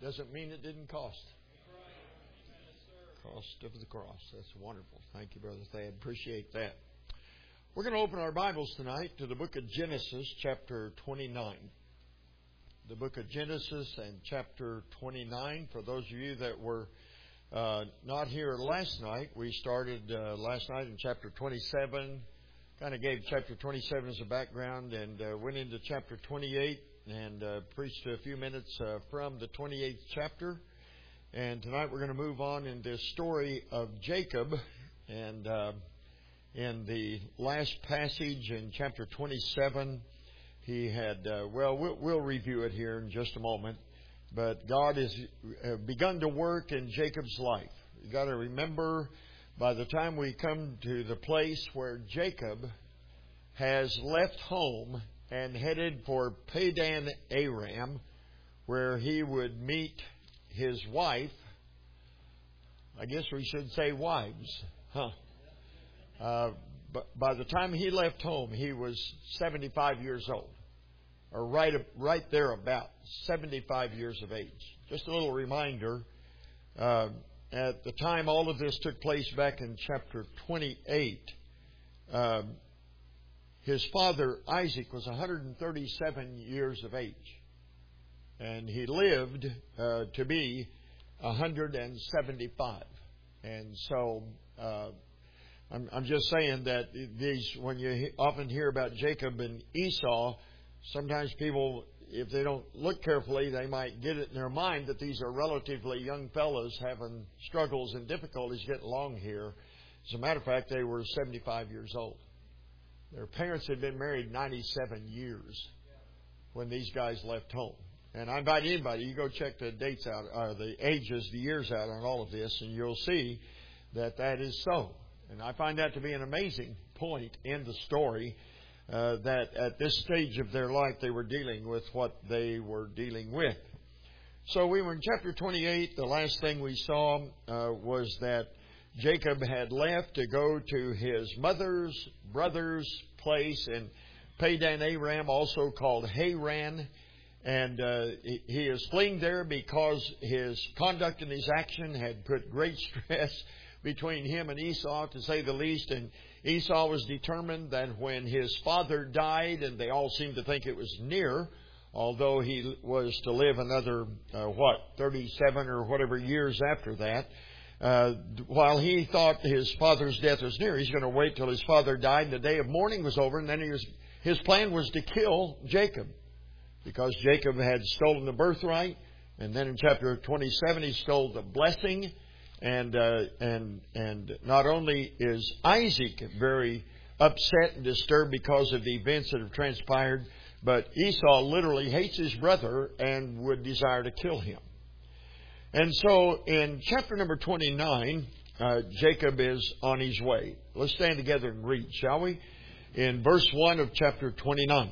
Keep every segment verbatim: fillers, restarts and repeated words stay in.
doesn't mean it didn't cost. Cost of the cross. That's wonderful. Thank you, Brother Thad. Appreciate that. We're going to open our Bibles tonight to the book of Genesis, chapter twenty-nine. The book of Genesis and chapter twenty-nine. For those of you that were uh, not here last night, we started uh, last night in chapter twenty-seven. Kind of gave chapter twenty-seven as a background and uh, went into chapter twenty-eight and uh, preached a few minutes uh, from the twenty-eighth chapter. And tonight we're going to move on in this story of Jacob. And uh, in the last passage in chapter twenty-seven, he had, uh, well, well, we'll review it here in just a moment. But God has uh, begun to work in Jacob's life. You've got to remember, by the time we come to the place where Jacob has left home and headed for Padan Aram, where he would meet his wife, I guess we should say wives, huh? Uh, but by the time he left home, he was seventy-five years old, or right, right there about seventy-five years of age. Just a little reminder, uh, at the time all of this took place back in chapter twenty-eight, uh, his father Isaac was one hundred thirty-seven years of age. And he lived uh, to be one hundred seventy-five. And so uh, I'm, I'm just saying that these, when you often hear about Jacob and Esau, sometimes people, if they don't look carefully, they might get it in their mind that these are relatively young fellows having struggles and difficulties getting along here. As a matter of fact, they were seventy-five years old. Their parents had been married ninety-seven years when these guys left home. And I invite anybody, you go check the dates out, or the ages, the years out on all of this, and you'll see that that is so. And I find that to be an amazing point in the story, uh, that at this stage of their life they were dealing with what they were dealing with. So we were in chapter twenty-eight. The last thing we saw uh, was that Jacob had left to go to his mother's brother's place in Padan Aram, also called Haran. And uh, he is fleeing there because his conduct and his action had put great stress between him and Esau, to say the least. And Esau was determined that when his father died, and they all seemed to think it was near, although he was to live another, uh, what, thirty-seven or whatever years after that, uh, while he thought his father's death was near, he's going to wait till his father died and the day of mourning was over, and then he was, his plan was to kill Jacob. Because Jacob had stolen the birthright, and then in chapter twenty-seven he stole the blessing, and uh, and and not only is Isaac very upset and disturbed because of the events that have transpired, but Esau literally hates his brother and would desire to kill him. And so in chapter number twenty-nine, uh, Jacob is on his way. Let's stand together and read, shall we? In verse one of chapter twenty-nine.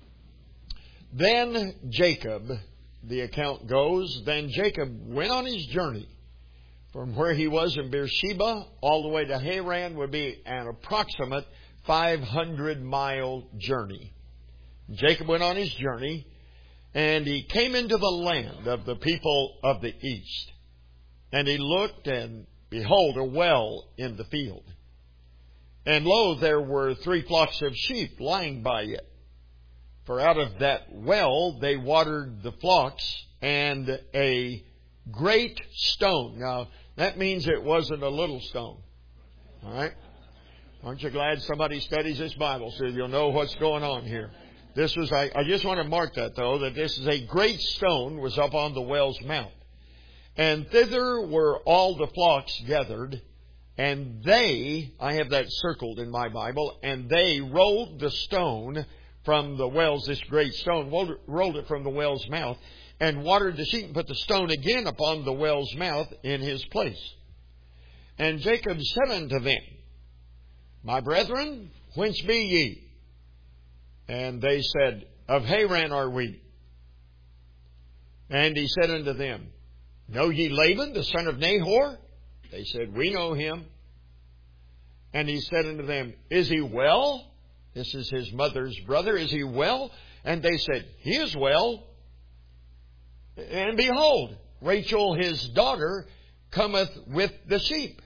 Then Jacob, the account goes, then Jacob went on his journey from where he was in Beersheba all the way to Haran, would be an approximate five hundred mile journey. Jacob went on his journey, and he came into the land of the people of the east. And he looked, and behold, a well in the field. And lo, there were three flocks of sheep lying by it. For out of that well they watered the flocks, and a great stone. Now, that means it wasn't a little stone. All right? Aren't you glad somebody studies this Bible so you'll know what's going on here? This was, I, I just want to mark that, though, that this is a great stone was up on the well's mouth. And thither were all the flocks gathered, and they, I have that circled in my Bible, and they rolled the stone from the wells, this great stone, rolled it from the well's mouth, and watered the sheep, and put the stone again upon the well's mouth in his place. And Jacob said unto them, My brethren, whence be ye? And they said, Of Haran are we. And he said unto them, Know ye Laban, the son of Nahor? They said, We know him. And he said unto them, Is he well? This is his mother's brother. Is he well? And they said, He is well. And behold, Rachel his daughter cometh with the sheep.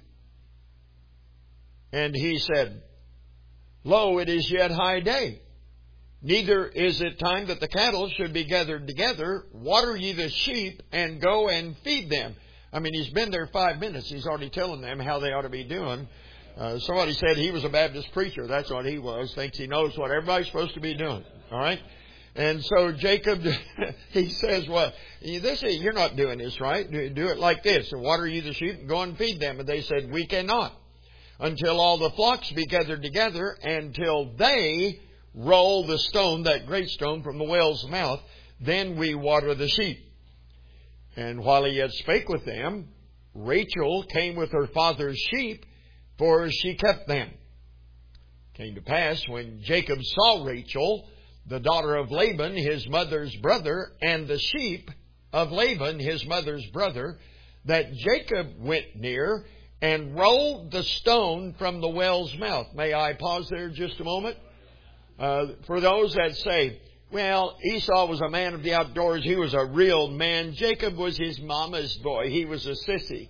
And he said, Lo, it is yet high day. Neither is it time that the cattle should be gathered together. Water ye the sheep, and go and feed them. I mean, he's been there five minutes. He's already telling them how they ought to be doing. Uh, somebody said he was a Baptist preacher. That's what he was. Thinks he knows what everybody's supposed to be doing. All right? And so Jacob, he says, well, this is, you're not doing this right. Do, do it like this. Water ye the sheep and go and feed them. And they said, we cannot. Until all the flocks be gathered together, until they roll the stone, that great stone, from the well's mouth, then we water the sheep. And while he yet spake with them, Rachel came with her father's sheep, for she kept them. Came to pass, when Jacob saw Rachel, the daughter of Laban, his mother's brother, and the sheep of Laban, his mother's brother, that Jacob went near and rolled the stone from the well's mouth. May I pause there just a moment? Uh, for those that say, well, Esau was a man of the outdoors. He was a real man. Jacob was his mama's boy. He was a sissy.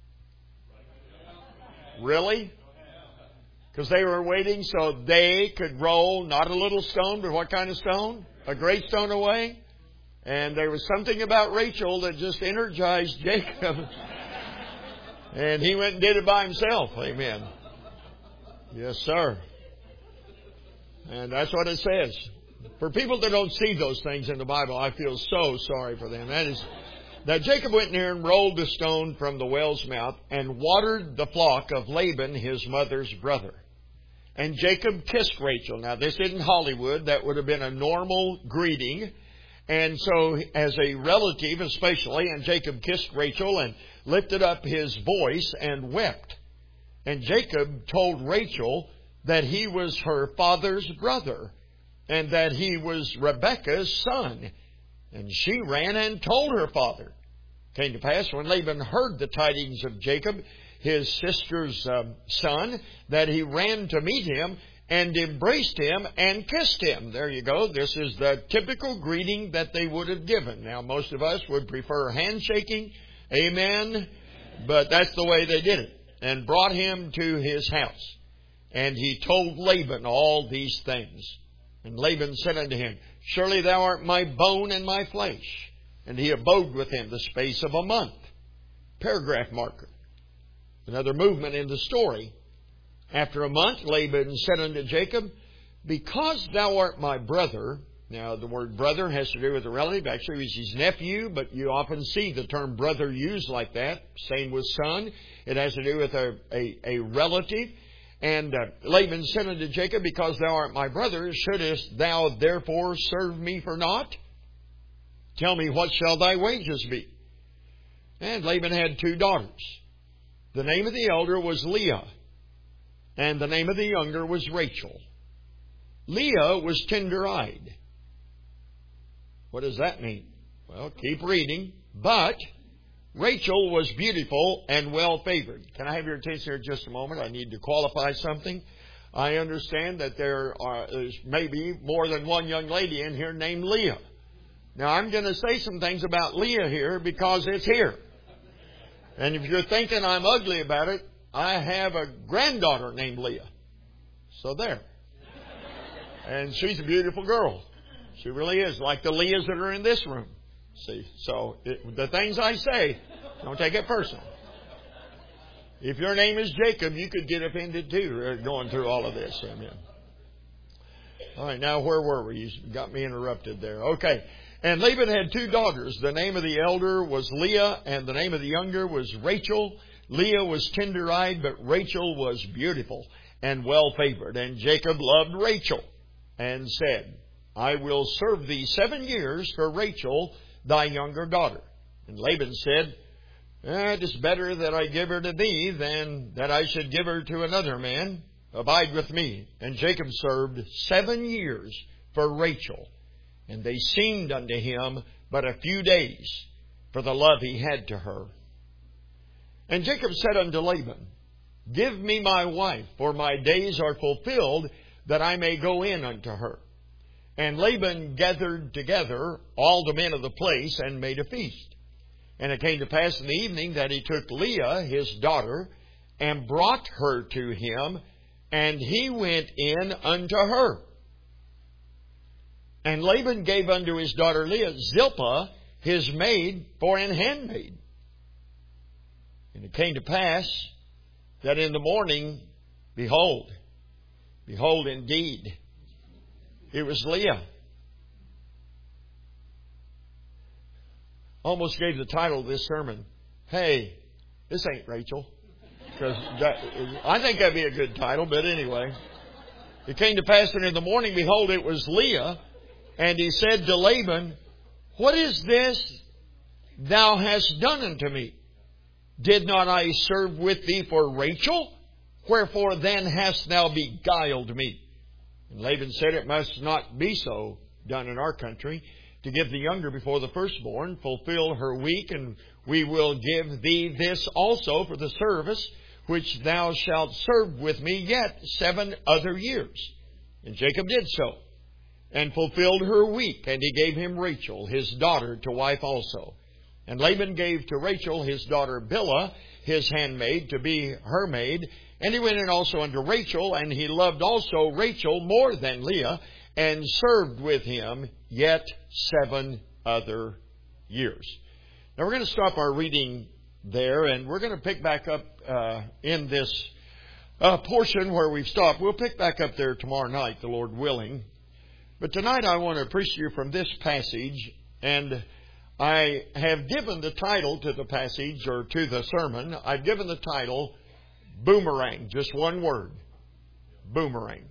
Really? Because they were waiting so they could roll not a little stone, but what kind of stone? A great stone away. And there was something about Rachel that just energized Jacob. And he went and did it by himself. Amen. Yes, sir. And that's what it says. For people that don't see those things in the Bible, I feel so sorry for them. That is, that Jacob went near and rolled the stone from the well's mouth and watered the flock of Laban, his mother's brother. And Jacob kissed Rachel. Now, this isn't Hollywood. That would have been a normal greeting. And so, as a relative especially, and Jacob kissed Rachel and lifted up his voice and wept. And Jacob told Rachel that he was her father's brother, and that he was Rebekah's son. And she ran and told her father. Came to pass, when Laban heard the tidings of Jacob, his sister's um, son, that he ran to meet him and embraced him and kissed him. There you go. This is the typical greeting that they would have given. Now, most of us would prefer handshaking. Amen. But that's the way they did it. And brought him to his house. And he told Laban all these things. And Laban said unto him, Surely thou art my bone and my flesh. And he abode with him the space of a month. Paragraph marker. Another movement in the story. After a month, Laban said unto Jacob, Because thou art my brother. Now, the word brother has to do with a relative. Actually, he's his nephew, but you often see the term brother used like that. Same with son. It has to do with a, a, a relative. And uh, Laban said unto Jacob, Because thou art my brother, shouldest thou therefore serve me for naught? Tell me, what shall thy wages be? And Laban had two daughters. The name of the elder was Leah, and the name of the younger was Rachel. Leah was tender-eyed. What does that mean? Well, keep reading. But Rachel was beautiful and well-favored. Can I have your attention here just a moment? I need to qualify something. I understand that there are there's maybe more than one young lady in here named Leah. Now, I'm going to say some things about Leah here because it's here. And if you're thinking I'm ugly about it, I have a granddaughter named Leah. So there. And she's a beautiful girl. She really is, like the Leahs that are in this room. See, so it, the things I say, don't take it personal. If your name is Jacob, you could get offended too, going through all of this. Amen. All right, now where were we? You got me interrupted there. Okay. And Laban had two daughters. The name of the elder was Leah, and the name of the younger was Rachel. Leah was tender-eyed, but Rachel was beautiful and well-favored. And Jacob loved Rachel and said, I will serve thee seven years for Rachel, thy younger daughter. And Laban said, It is better that I give her to thee than that I should give her to another man. Abide with me. And Jacob served seven years for Rachel. And they seemed unto him but a few days for the love he had to her. And Jacob said unto Laban, Give me my wife, for my days are fulfilled, that I may go in unto her. And Laban gathered together all the men of the place and made a feast. And it came to pass in the evening that he took Leah, his daughter, and brought her to him, and he went in unto her. And Laban gave unto his daughter Leah Zilpah, his maid, for an handmaid. And it came to pass that in the morning, behold, behold indeed, it was Leah. Almost gave the title of this sermon, "Hey, this ain't Rachel." Because I think that'd be a good title, but anyway. It came to pass that in the morning, behold, it was Leah. And he said to Laban, "What is this thou hast done unto me? Did not I serve with thee for Rachel? Wherefore then hast thou beguiled me?" And Laban said, "It must not be so done in our country, to give the younger before the firstborn. Fulfill her week, and we will give thee this also for the service which thou shalt serve with me yet seven other years." And Jacob did so, and fulfilled her week, and he gave him Rachel, his daughter, to wife also. And Laban gave to Rachel his daughter Bilhah, his handmaid, to be her maid. And he went in also unto Rachel, and he loved also Rachel more than Leah, and served with him yet seven other years. Now we're going to stop our reading there, and we're going to pick back up uh, in this uh, portion where we've stopped. We'll pick back up there tomorrow night, the Lord willing. But tonight I want to preach to you from this passage, and I have given the title to the passage, or to the sermon. I've given the title, Boomerang. Just one word. Boomerang.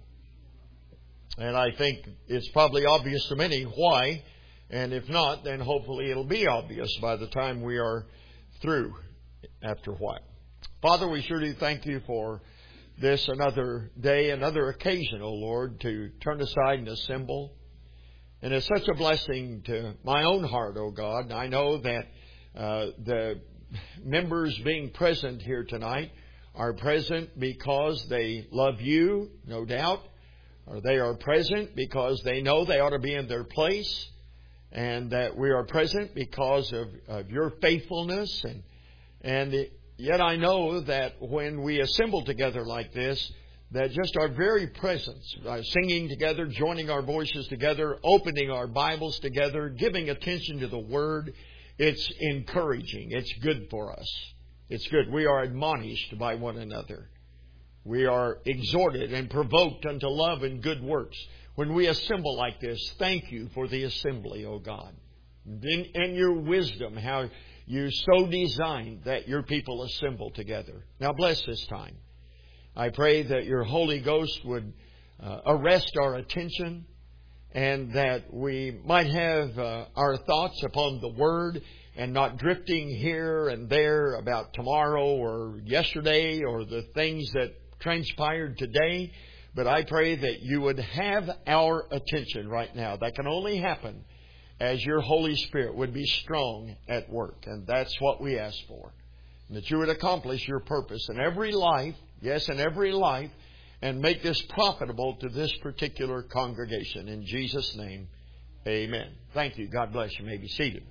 And I think it's probably obvious to many why. And if not, then hopefully it'll be obvious by the time we are through after a while. Father, we sure do thank you for this another day, another occasion, O Lord, to turn aside and assemble. And it's such a blessing to my own heart, O God. I know that uh, the members being present here tonight are present because they love you, no doubt. Or they are present because they know they ought to be in their place. And that we are present because of, of your faithfulness. And, and yet I know that when we assemble together like this, that just our very presence, uh, singing together, joining our voices together, opening our Bibles together, giving attention to the Word, it's encouraging. It's good for us. It's good. We are admonished by one another. We are exhorted and provoked unto love and good works. When we assemble like this, thank you for the assembly, O God. In, in your wisdom, how you so designed that your people assemble together. Now bless this time. I pray that your Holy Ghost would uh, arrest our attention, and that we might have uh, our thoughts upon the Word and not drifting here and there about tomorrow or yesterday or the things that transpired today. But I pray that you would have our attention right now. That can only happen as your Holy Spirit would be strong at work. And that's what we ask for. And that you would accomplish your purpose in every life, yes, in every life, and make this profitable to this particular congregation. In Jesus' name, amen. Thank you. God bless you. You may be seated.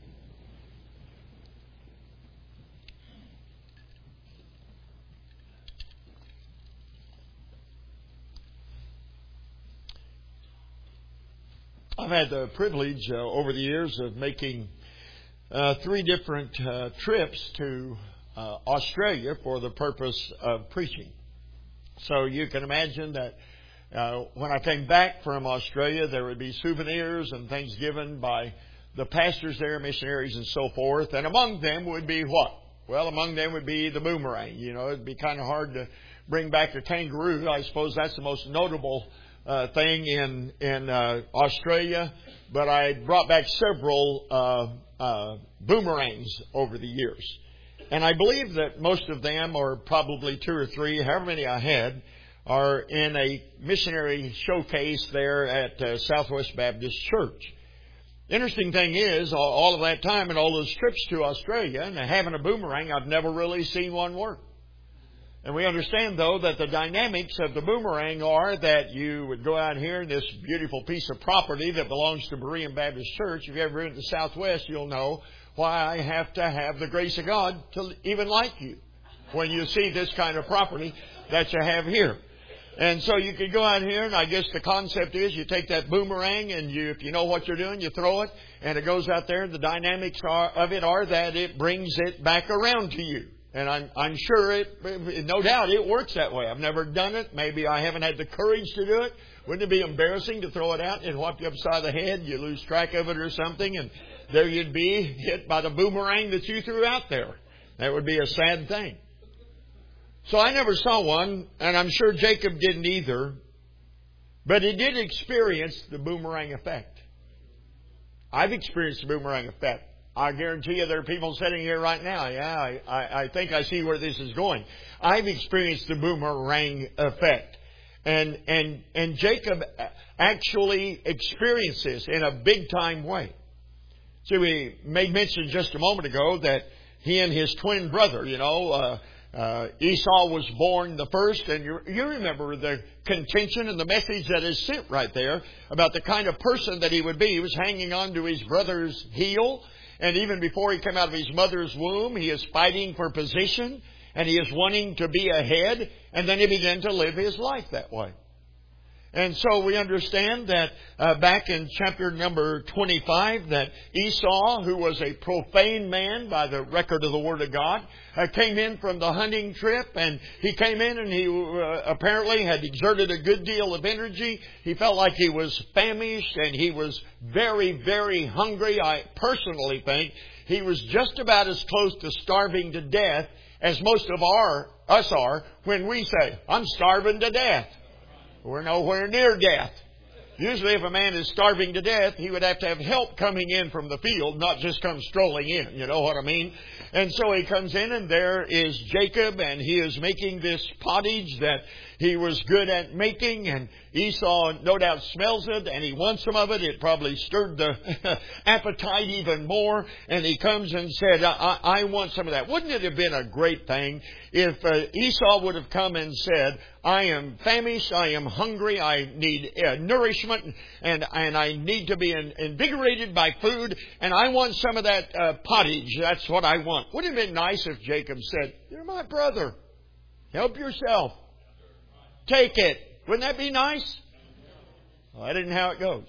I've had the privilege uh, over the years of making uh, three different uh, trips to uh, Australia for the purpose of preaching. So you can imagine that uh, when I came back from Australia, there would be souvenirs and things given by the pastors there, missionaries and so forth. And among them would be what? Well, among them would be the boomerang. You know, it'd be kind of hard to bring back a kangaroo. I suppose that's the most notable Uh, thing in in uh, Australia, but I brought back several uh, uh, boomerangs over the years, and I believe that most of them, or probably two or three, however many I had, are in a missionary showcase there at uh, Southwest Baptist Church. Interesting thing is, all, all of that time and all those trips to Australia, and having a boomerang, I've never really seen one work. And we understand, though, that the dynamics of the boomerang are that you would go out here in this beautiful piece of property that belongs to Berean Baptist Church. If you've ever been to the Southwest, you'll know why I have to have the grace of God to even like you when you see this kind of property that you have here. And so you could go out here, and I guess the concept is you take that boomerang and you, if you know what you're doing, you throw it, and it goes out there. The dynamics are, of it are that it brings it back around to you. And I'm, I'm sure it, no doubt it works that way. I've never done it. Maybe I haven't had the courage to do it. Wouldn't it be embarrassing to throw it out and whop you upside the head? You lose track of it or something, and there you'd be hit by the boomerang that you threw out there. That would be a sad thing. So I never saw one, and I'm sure Jacob didn't either, but he did experience the boomerang effect. I've experienced the boomerang effect. I guarantee you there are people sitting here right now. Yeah, I, I, I think I see where this is going. I've experienced the boomerang effect. And, and, and Jacob actually experienced this in a big time way. See, we made mention just a moment ago that he and his twin brother, you know, uh, Uh, Esau was born the first, and you, you remember the contention and the message that is sent right there about the kind of person that he would be. He was hanging on to his brother's heel, and even before he came out of his mother's womb, he is fighting for position, and he is wanting to be ahead, and then he began to live his life that way. And so we understand that uh, back in chapter number twenty-five that Esau, who was a profane man by the record of the Word of God, uh, came in from the hunting trip, and he came in and he uh, apparently had exerted a good deal of energy. He felt like he was famished and he was very, very hungry. I personally think he was just about as close to starving to death as most of our us are when we say, "I'm starving to death." We're nowhere near death. Usually if a man is starving to death, he would have to have help coming in from the field, not just come strolling in. You know what I mean? And so he comes in, and there is Jacob, and he is making this pottage that he was good at making, and Esau no doubt smells it, and he wants some of it. It probably stirred the appetite even more, and he comes and said, I, I want some of that. Wouldn't it have been a great thing if uh, Esau would have come and said, I am famished, I am hungry, I need uh, nourishment, and, and I need to be in, invigorated by food, and I want some of that uh, pottage. That's what I want. Wouldn't it have been nice if Jacob said, you're my brother. Help yourself. Take it. Wouldn't that be nice? Well, that isn't how it goes.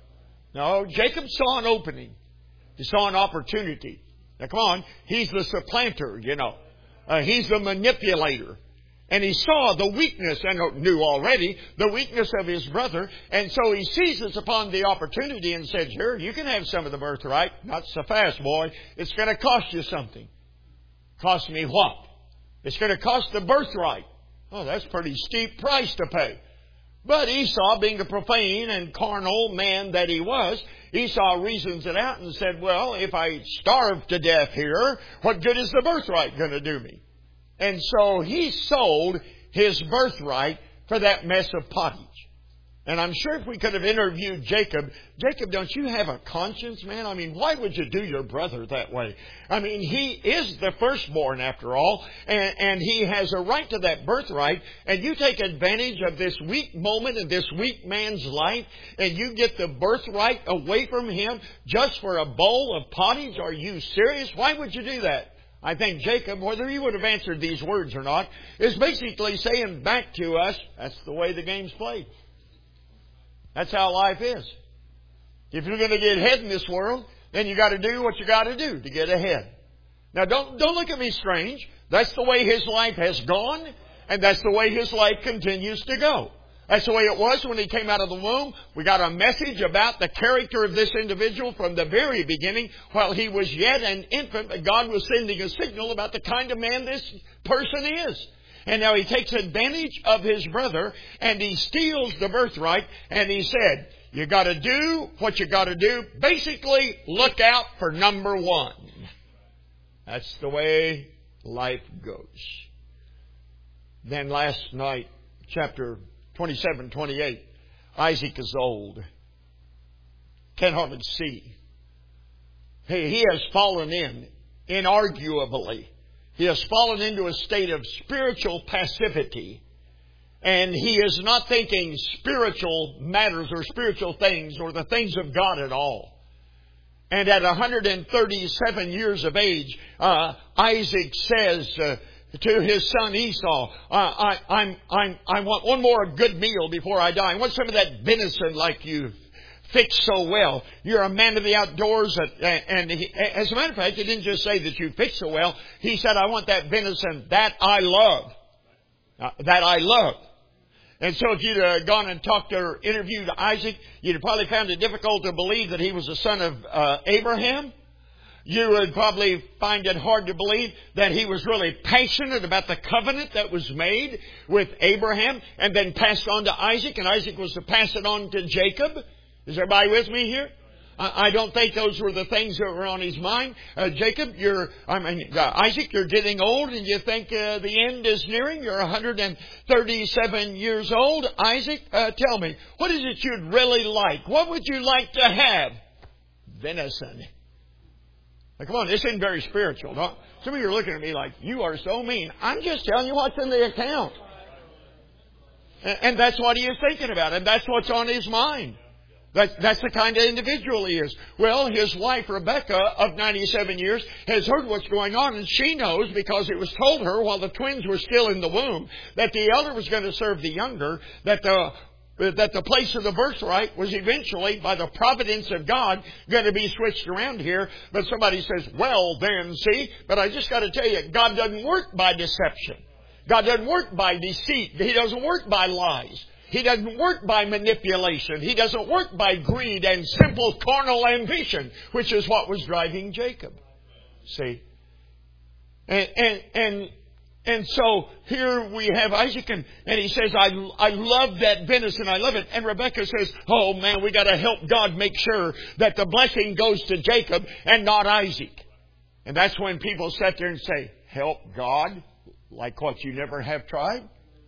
No, Jacob saw an opening. He saw an opportunity. Now, come on. He's the supplanter, you know. Uh, he's the manipulator. And he saw the weakness, and knew already, the weakness of his brother. And so he seizes upon the opportunity and said, here, you can have some of the birthright. Not so fast, boy. It's going to cost you something. Cost me what? It's going to cost the birthright. Oh, that's a pretty steep price to pay. But Esau, being the profane and carnal man that he was, Esau reasons it out and said, well, if I starve to death here, what good is the birthright going to do me? And so he sold his birthright for that mess of pottage. And I'm sure if we could have interviewed Jacob, Jacob, don't you have a conscience, man? I mean, why would you do your brother that way? I mean, he is the firstborn after all, and, and he has a right to that birthright, and you take advantage of this weak moment in this weak man's life, and you get the birthright away from him just for a bowl of pottage? Are you serious? Why would you do that? I think Jacob, whether he would have answered these words or not, is basically saying back to us, that's the way the game's played. That's how life is. If you're going to get ahead in this world, then you got to do what you got to do to get ahead. Now, don't don't look at me strange. That's the way his life has gone, and that's the way his life continues to go. That's the way it was when he came out of the womb. We got a message about the character of this individual from the very beginning. While he was yet an infant, but God was sending a signal about the kind of man this person is. And now he takes advantage of his brother, and he steals the birthright, and he said, you got to do what you got to do. Basically, look out for number one. That's the way life goes. Then last night, chapter twenty-seven, twenty-eight, Isaac is old. Can't hardly see. He, he has fallen in, inarguably. He has fallen into a state of spiritual passivity. And he is not thinking spiritual matters or spiritual things or the things of God at all. And at one hundred thirty-seven years of age, uh, Isaac says uh, to his son Esau, uh, I, I'm, I'm, I want one more good meal before I die. I want some of that venison like you've fixed so well. You're a man of the outdoors. And he, as a matter of fact, he didn't just say that you fixed so well. He said, I want that venison that I love. Uh, that I love. And so if you'd uh, gone and talked or interviewed Isaac, you'd have probably found it difficult to believe that he was the son of uh, Abraham. You would probably find it hard to believe that he was really passionate about the covenant that was made with Abraham and then passed on to Isaac, and Isaac was to pass it on to Jacob. Is everybody with me here? I don't think those were the things that were on his mind. Uh, Jacob, you're, I mean, uh, Isaac, you're getting old and you think uh, the end is nearing. You're one hundred thirty-seven years old. Isaac, uh, tell me, what is it you'd really like? What would you like to have? Venison. Now, come on, this isn't very spiritual. Don't, some of you are looking at me like, you are so mean. I'm just telling you what's in the account. And, and that's what he is thinking about. And that's what's on his mind. That, that's the kind of individual he is. Well, his wife, Rebecca, of ninety-seven years, has heard what's going on, and she knows, because it was told her while the twins were still in the womb, that the elder was going to serve the younger, that the that the place of the birthright was eventually, by the providence of God, going to be switched around here. But somebody says, well, then, see, but I just got to tell you, God doesn't work by deception. God doesn't work by deceit. He doesn't work by lies. He doesn't work by manipulation. He doesn't work by greed and simple carnal ambition, which is what was driving Jacob. See? And, and, and, and so here we have Isaac, and, and he says, I, I love that venison. I love it. And Rebekah says, oh man, we got to help God make sure that the blessing goes to Jacob and not Isaac. And that's when people sit there and say, help God? Like what, you never have tried?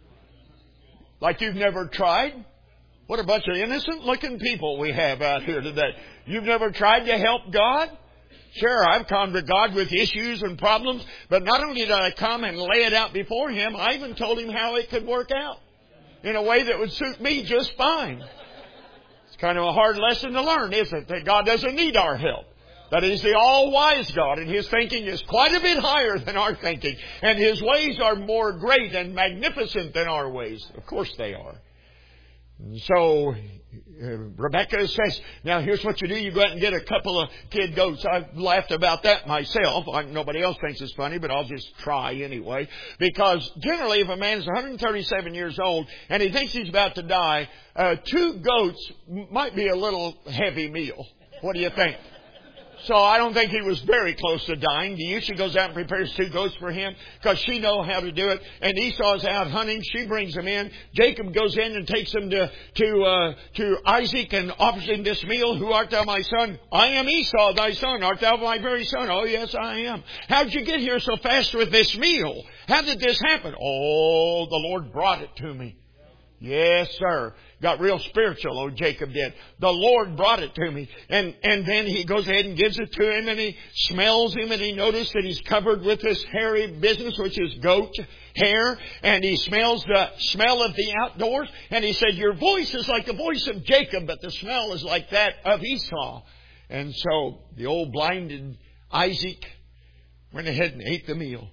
Like you've never tried? What a bunch of innocent looking people we have out here today. You've never tried to help God? Sure, I've come to God with issues and problems, but not only did I come and lay it out before Him, I even told Him how it could work out in a way that would suit me just fine. It's kind of a hard lesson to learn, isn't it? That God doesn't need our help. That He's the all-wise God, and His thinking is quite a bit higher than our thinking. And His ways are more great and magnificent than our ways. Of course they are. And so, uh, Rebekah says, now here's what you do. You go out and get a couple of kid goats. I've laughed about that myself. I, nobody else thinks it's funny, but I'll just try anyway. Because generally, if a man is one hundred thirty-seven years old and he thinks he's about to die, uh, two goats might be a little heavy meal. What do you think? So I don't think he was very close to dying. Do you? She goes out and prepares two goats for him because she knows how to do it. And Esau's out hunting. She brings them in. Jacob goes in and takes them to to uh, to Isaac and offers him this meal. Who art thou, my son? I am Esau, thy son. Art thou my very son? Oh, yes, I am. How did you get here so fast with this meal? How did this happen? Oh, the Lord brought it to me. Yes, sir. Got real spiritual, old Jacob did. The Lord brought it to me. And, and then he goes ahead and gives it to him, and he smells him, and he noticed that he's covered with this hairy business, which is goat hair. And he smells the smell of the outdoors. And he said, your voice is like the voice of Jacob, but the smell is like that of Esau. And so the old blinded Isaac went ahead and ate the meal.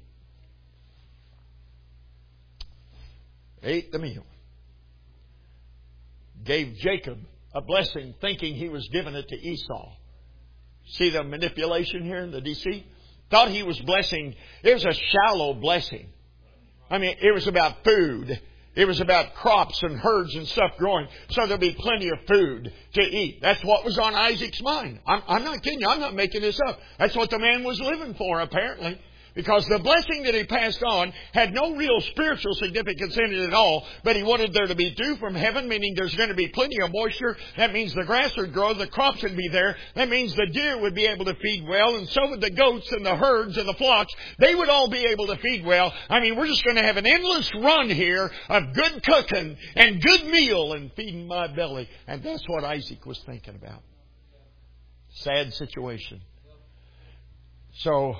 Ate the meal. Gave Jacob a blessing thinking he was giving it to Esau. See the manipulation here and the deceit? Thought he was blessing. It was a shallow blessing. I mean, it was about food. It was about crops and herds and stuff growing. So there'll be plenty of food to eat. That's what was on Isaac's mind. I'm, I'm not kidding you. I'm not making this up. That's what the man was living for, apparently. Because the blessing that he passed on had no real spiritual significance in it at all, but he wanted there to be dew from heaven, meaning there's going to be plenty of moisture. That means the grass would grow, the crops would be there. That means the deer would be able to feed well, and so would the goats and the herds and the flocks. They would all be able to feed well. I mean, we're just going to have an endless run here of good cooking and good meal and feeding my belly. And that's what Isaac was thinking about. Sad situation. So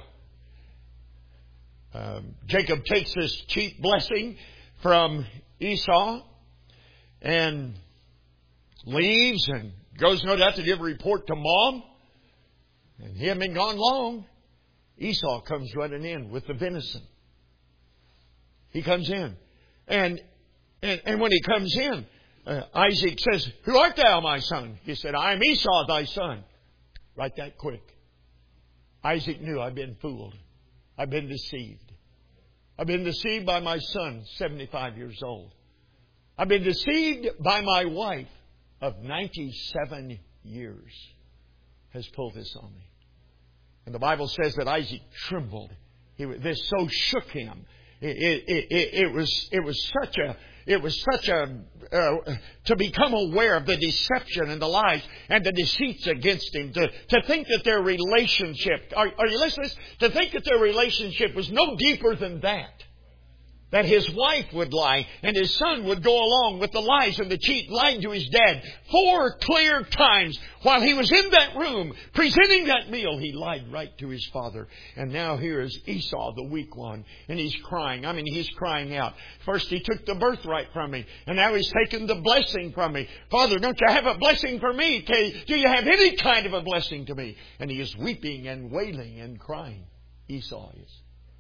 Um, Jacob takes this cheap blessing from Esau and leaves and goes no doubt to give a report to Mom. And he hadn't been gone long. Esau comes running in with the venison. He comes in. And and, and when he comes in, uh, Isaac says, "Who art thou, my son?" He said, "I am Esau, thy son." Right that quick. Isaac knew, I've been fooled. I've been deceived. I've been deceived by my son, seventy-five years old. I've been deceived by my wife of ninety-seven years. Has pulled this on me. And the Bible says that Isaac trembled. He, this so shook him. It, it, it, it was it was such a it was such a uh, to become aware of the deception and the lies and the deceits against him. To to think that their relationship are, are you listening? To think that their relationship was no deeper than that. That his wife would lie and his son would go along with the lies and the cheat, lying to his dad. Four clear times while he was in that room presenting that meal, he lied right to his father. And now here is Esau, the weak one, and he's crying. I mean, he's crying out. First he took the birthright from me, and now he's taken the blessing from me. Father, don't you have a blessing for me? Do you have any kind of a blessing to me? And he is weeping and wailing and crying. Esau is.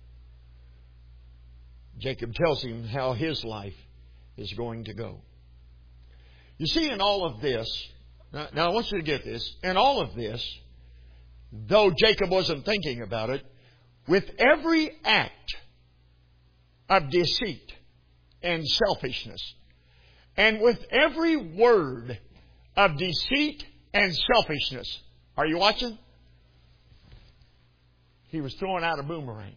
Jacob tells him how his life is going to go. You see, in all of this, now, now I want you to get this, in all of this, though Jacob wasn't thinking about it, with every act of deceit and selfishness, and with every word of deceit and selfishness, are you watching? He was throwing out a boomerang.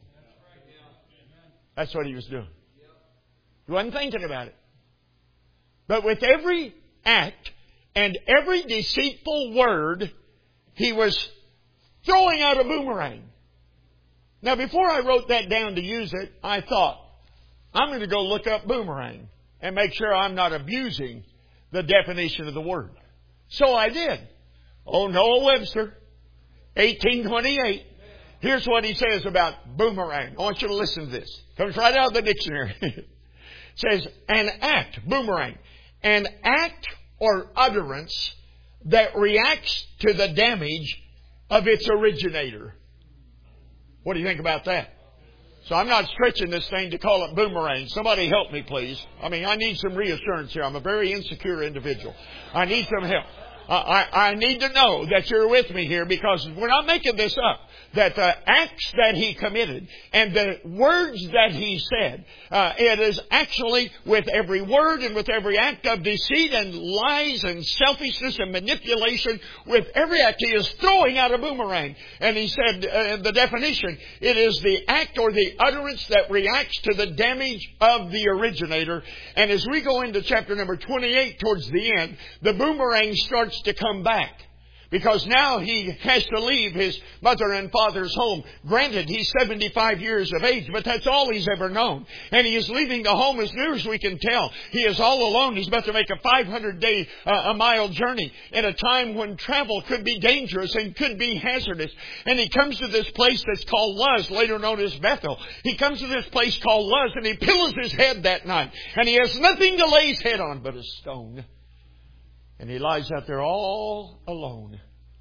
That's what he was doing. He wasn't thinking about it. But with every act and every deceitful word, he was throwing out a boomerang. Now, before I wrote that down to use it, I thought, I'm going to go look up boomerang and make sure I'm not abusing the definition of the word. So I did. Oh, Noah Webster, eighteen twenty-eight. Here's what he says about boomerang. I want you to listen to this. Comes right out of the dictionary. It says, an act, boomerang, an act or utterance that reacts to the damage of its originator. What do you think about that? So I'm not stretching this thing to call it boomerang. Somebody help me, please. I mean, I need some reassurance here. I'm a very insecure individual. I need some help. Uh, I, I need to know that you're with me here, because we're not making this up. That the acts that he committed and the words that he said, uh, it is actually with every word and with every act of deceit and lies and selfishness and manipulation, with every act he is throwing out a boomerang. And he said, uh, the definition, it is the act or the utterance that reacts to the damage of the originator. And as we go into chapter number twenty-eight towards the end, the boomerang starts to come back. Because now he has to leave his mother and father's home. Granted, he's seventy-five years of age, but that's all he's ever known. And he is leaving the home, as near as we can tell. He is all alone. He's about to make a five hundred day, uh, a mile journey in a time when travel could be dangerous and could be hazardous. And he comes to this place that's called Luz, later known as Bethel. He comes to this place called Luz, and he pillows his head that night. And he has nothing to lay his head on but a stone. And he lies out there all alone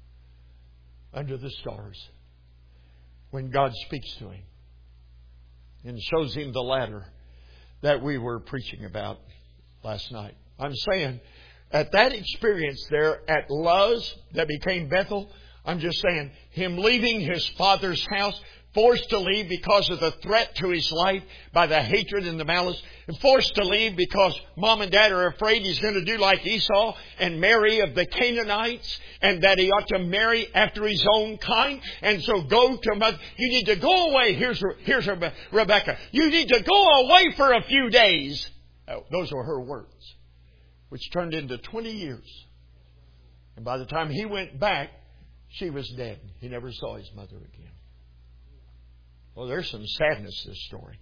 under the stars when God speaks to him and shows him the ladder that we were preaching about last night. I'm saying at that experience there at Luz that became Bethel, I'm just saying him leaving his father's house, forced to leave because of the threat to his life by the hatred and the malice, and forced to leave because mom and dad are afraid he's going to do like Esau and marry of the Canaanites, and that he ought to marry after his own kind. And so go to mother. You need to go away. Here's here's Rebecca. You need to go away for a few days. Oh, those were her words, which turned into twenty years. And by the time he went back, she was dead. He never saw his mother again. Well, there's some sadness to this story.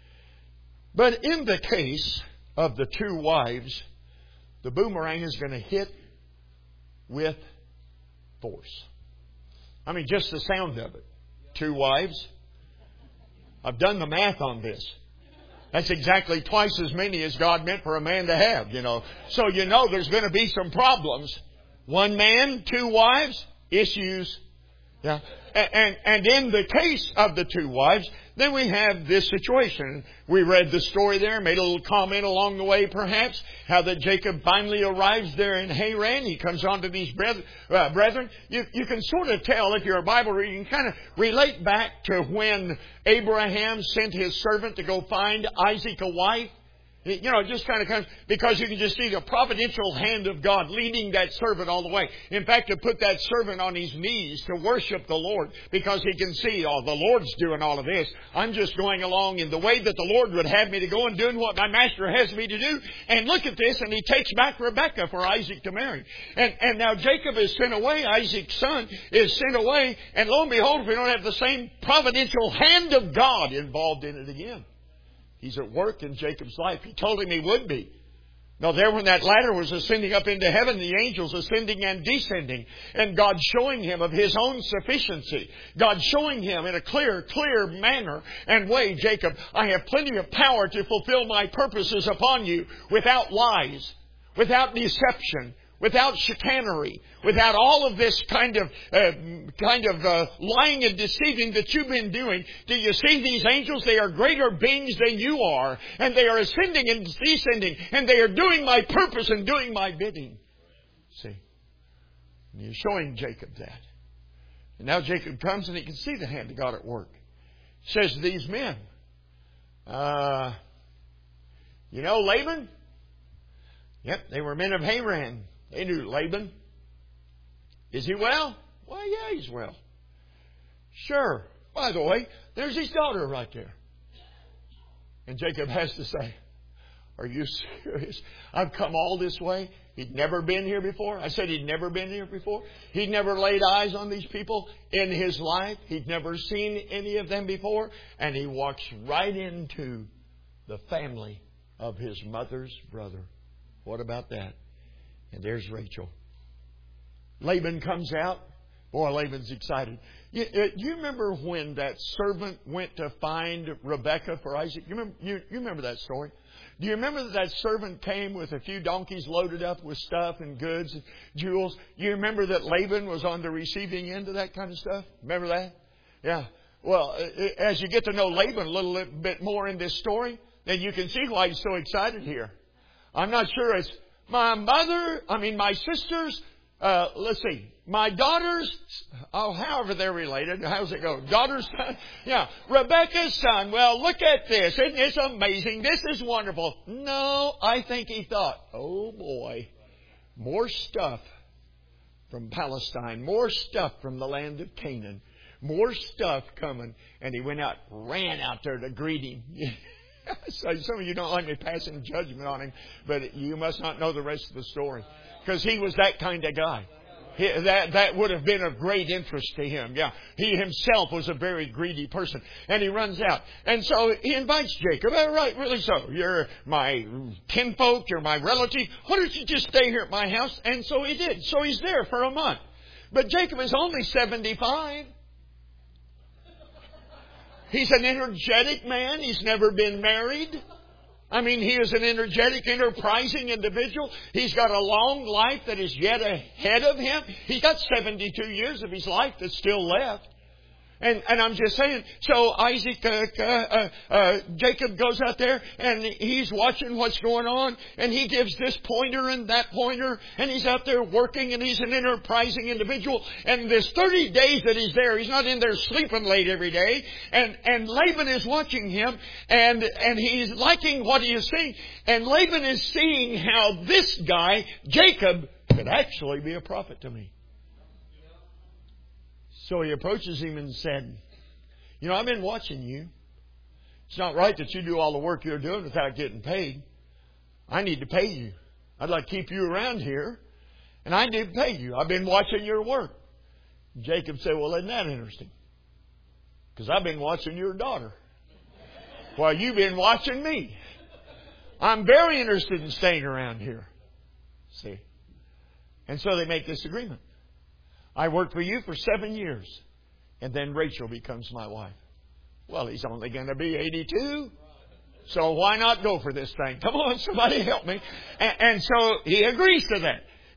But in the case of the two wives, the boomerang is going to hit with force. I mean, just the sound of it. Two wives. I've done the math on this. That's exactly twice as many as God meant for a man to have, you know. So you know there's going to be some problems. One man, two wives, issues. Yeah. And, and in the case of the two wives, then we have this situation. We read the story there, made a little comment along the way perhaps, how that Jacob finally arrives there in Haran. He comes on to these brethren. Uh, brethren. You, you can sort of tell, if you're a Bible reader, you can kind of relate back to when Abraham sent his servant to go find Isaac a wife. You know, it just kind of comes, because you can just see the providential hand of God leading that servant all the way. In fact, to put that servant on his knees to worship the Lord, because he can see, oh, the Lord's doing all of this. I'm just going along in the way that the Lord would have me to go and doing what my master has me to do. And look at this, and he takes back Rebekah for Isaac to marry. And, and now Jacob is sent away, Isaac's son is sent away, and lo and behold, we don't have the same providential hand of God involved in it again. He's at work in Jacob's life. He told him he would be. Now there when that ladder was ascending up into heaven, the angels ascending and descending, and God showing him of His own sufficiency. God showing him in a clear, clear manner and way, Jacob, I have plenty of power to fulfill my purposes upon you without lies, without deception, without chicanery, without all of this kind of uh, kind of uh, lying and deceiving that you've been doing. Do you see these angels? They are greater beings than you are. And they are ascending and descending. And they are doing my purpose and doing my bidding. See? And you're showing Jacob that. And now Jacob comes and he can see the hand of God at work. Says to these men, uh, you know Laban? Yep, they were men of Haran. They knew Laban. Is he well? Why, yeah, he's well. Sure. By the way, there's his daughter right there. And Jacob has to say, are you serious? I've come all this way. He'd never been here before. I said he'd never been here before. He'd never laid eyes on these people in his life. He'd never seen any of them before. And he walks right into the family of his mother's brother. What about that? And there's Rachel. Laban comes out. Boy, Laban's excited. You, uh, you remember when that servant went to find Rebekah for Isaac? You remember, you, you remember that story? Do you remember that that servant came with a few donkeys loaded up with stuff and goods and jewels? You remember that Laban was on the receiving end of that kind of stuff? Remember that? Yeah. Well, as you get to know Laban a little bit more in this story, then you can see why he's so excited here. I'm not sure it's my mother, I mean my sisters, uh, let's see, my daughters, oh, however they're related, how's it go? Daughter's son? Yeah, Rebekah's son. Well, look at this. Isn't this amazing? This is wonderful. No, I think he thought, oh boy, more stuff from Palestine, more stuff from the land of Canaan, more stuff coming. And he went out, ran out there to greet him. So some of you don't like me passing judgment on him, but you must not know the rest of the story. Because he was that kind of guy. He, that, that would have been of great interest to him. Yeah, he himself was a very greedy person. And he runs out. And so he invites Jacob. All right, really so. You're my kinfolk, you're my relative. Why don't you just stay here at my house? And so he did. So he's there for a month. But Jacob is only seventy-five. He's an energetic man. He's never been married. I mean, he is an energetic, enterprising individual. He's got a long life that is yet ahead of him. He's got seventy-two years of his life that's still left. And, and I'm just saying, so Isaac, uh, uh, uh, Jacob goes out there and he's watching what's going on, and he gives this pointer and that pointer, and he's out there working, and he's an enterprising individual. And this thirty days that he's there, he's not in there sleeping late every day. And, and Laban is watching him, and, and he's liking what he is seeing. And Laban is seeing how this guy, Jacob, could actually be a prophet to me. So he approaches him and said, you know, I've been watching you. It's not right that you do all the work you're doing without getting paid. I need to pay you. I'd like to keep you around here, and I need to pay you. I've been watching your work. Jacob said, well, isn't that interesting? Because I've been watching your daughter while you've been watching me. I'm very interested in staying around here. See? And so they make this agreement. I worked for you for seven years. And then Rachel becomes my wife. Well, he's only going to be eighty-two. So why not go for this thing? Come on, somebody help me. And, and so he agrees to that.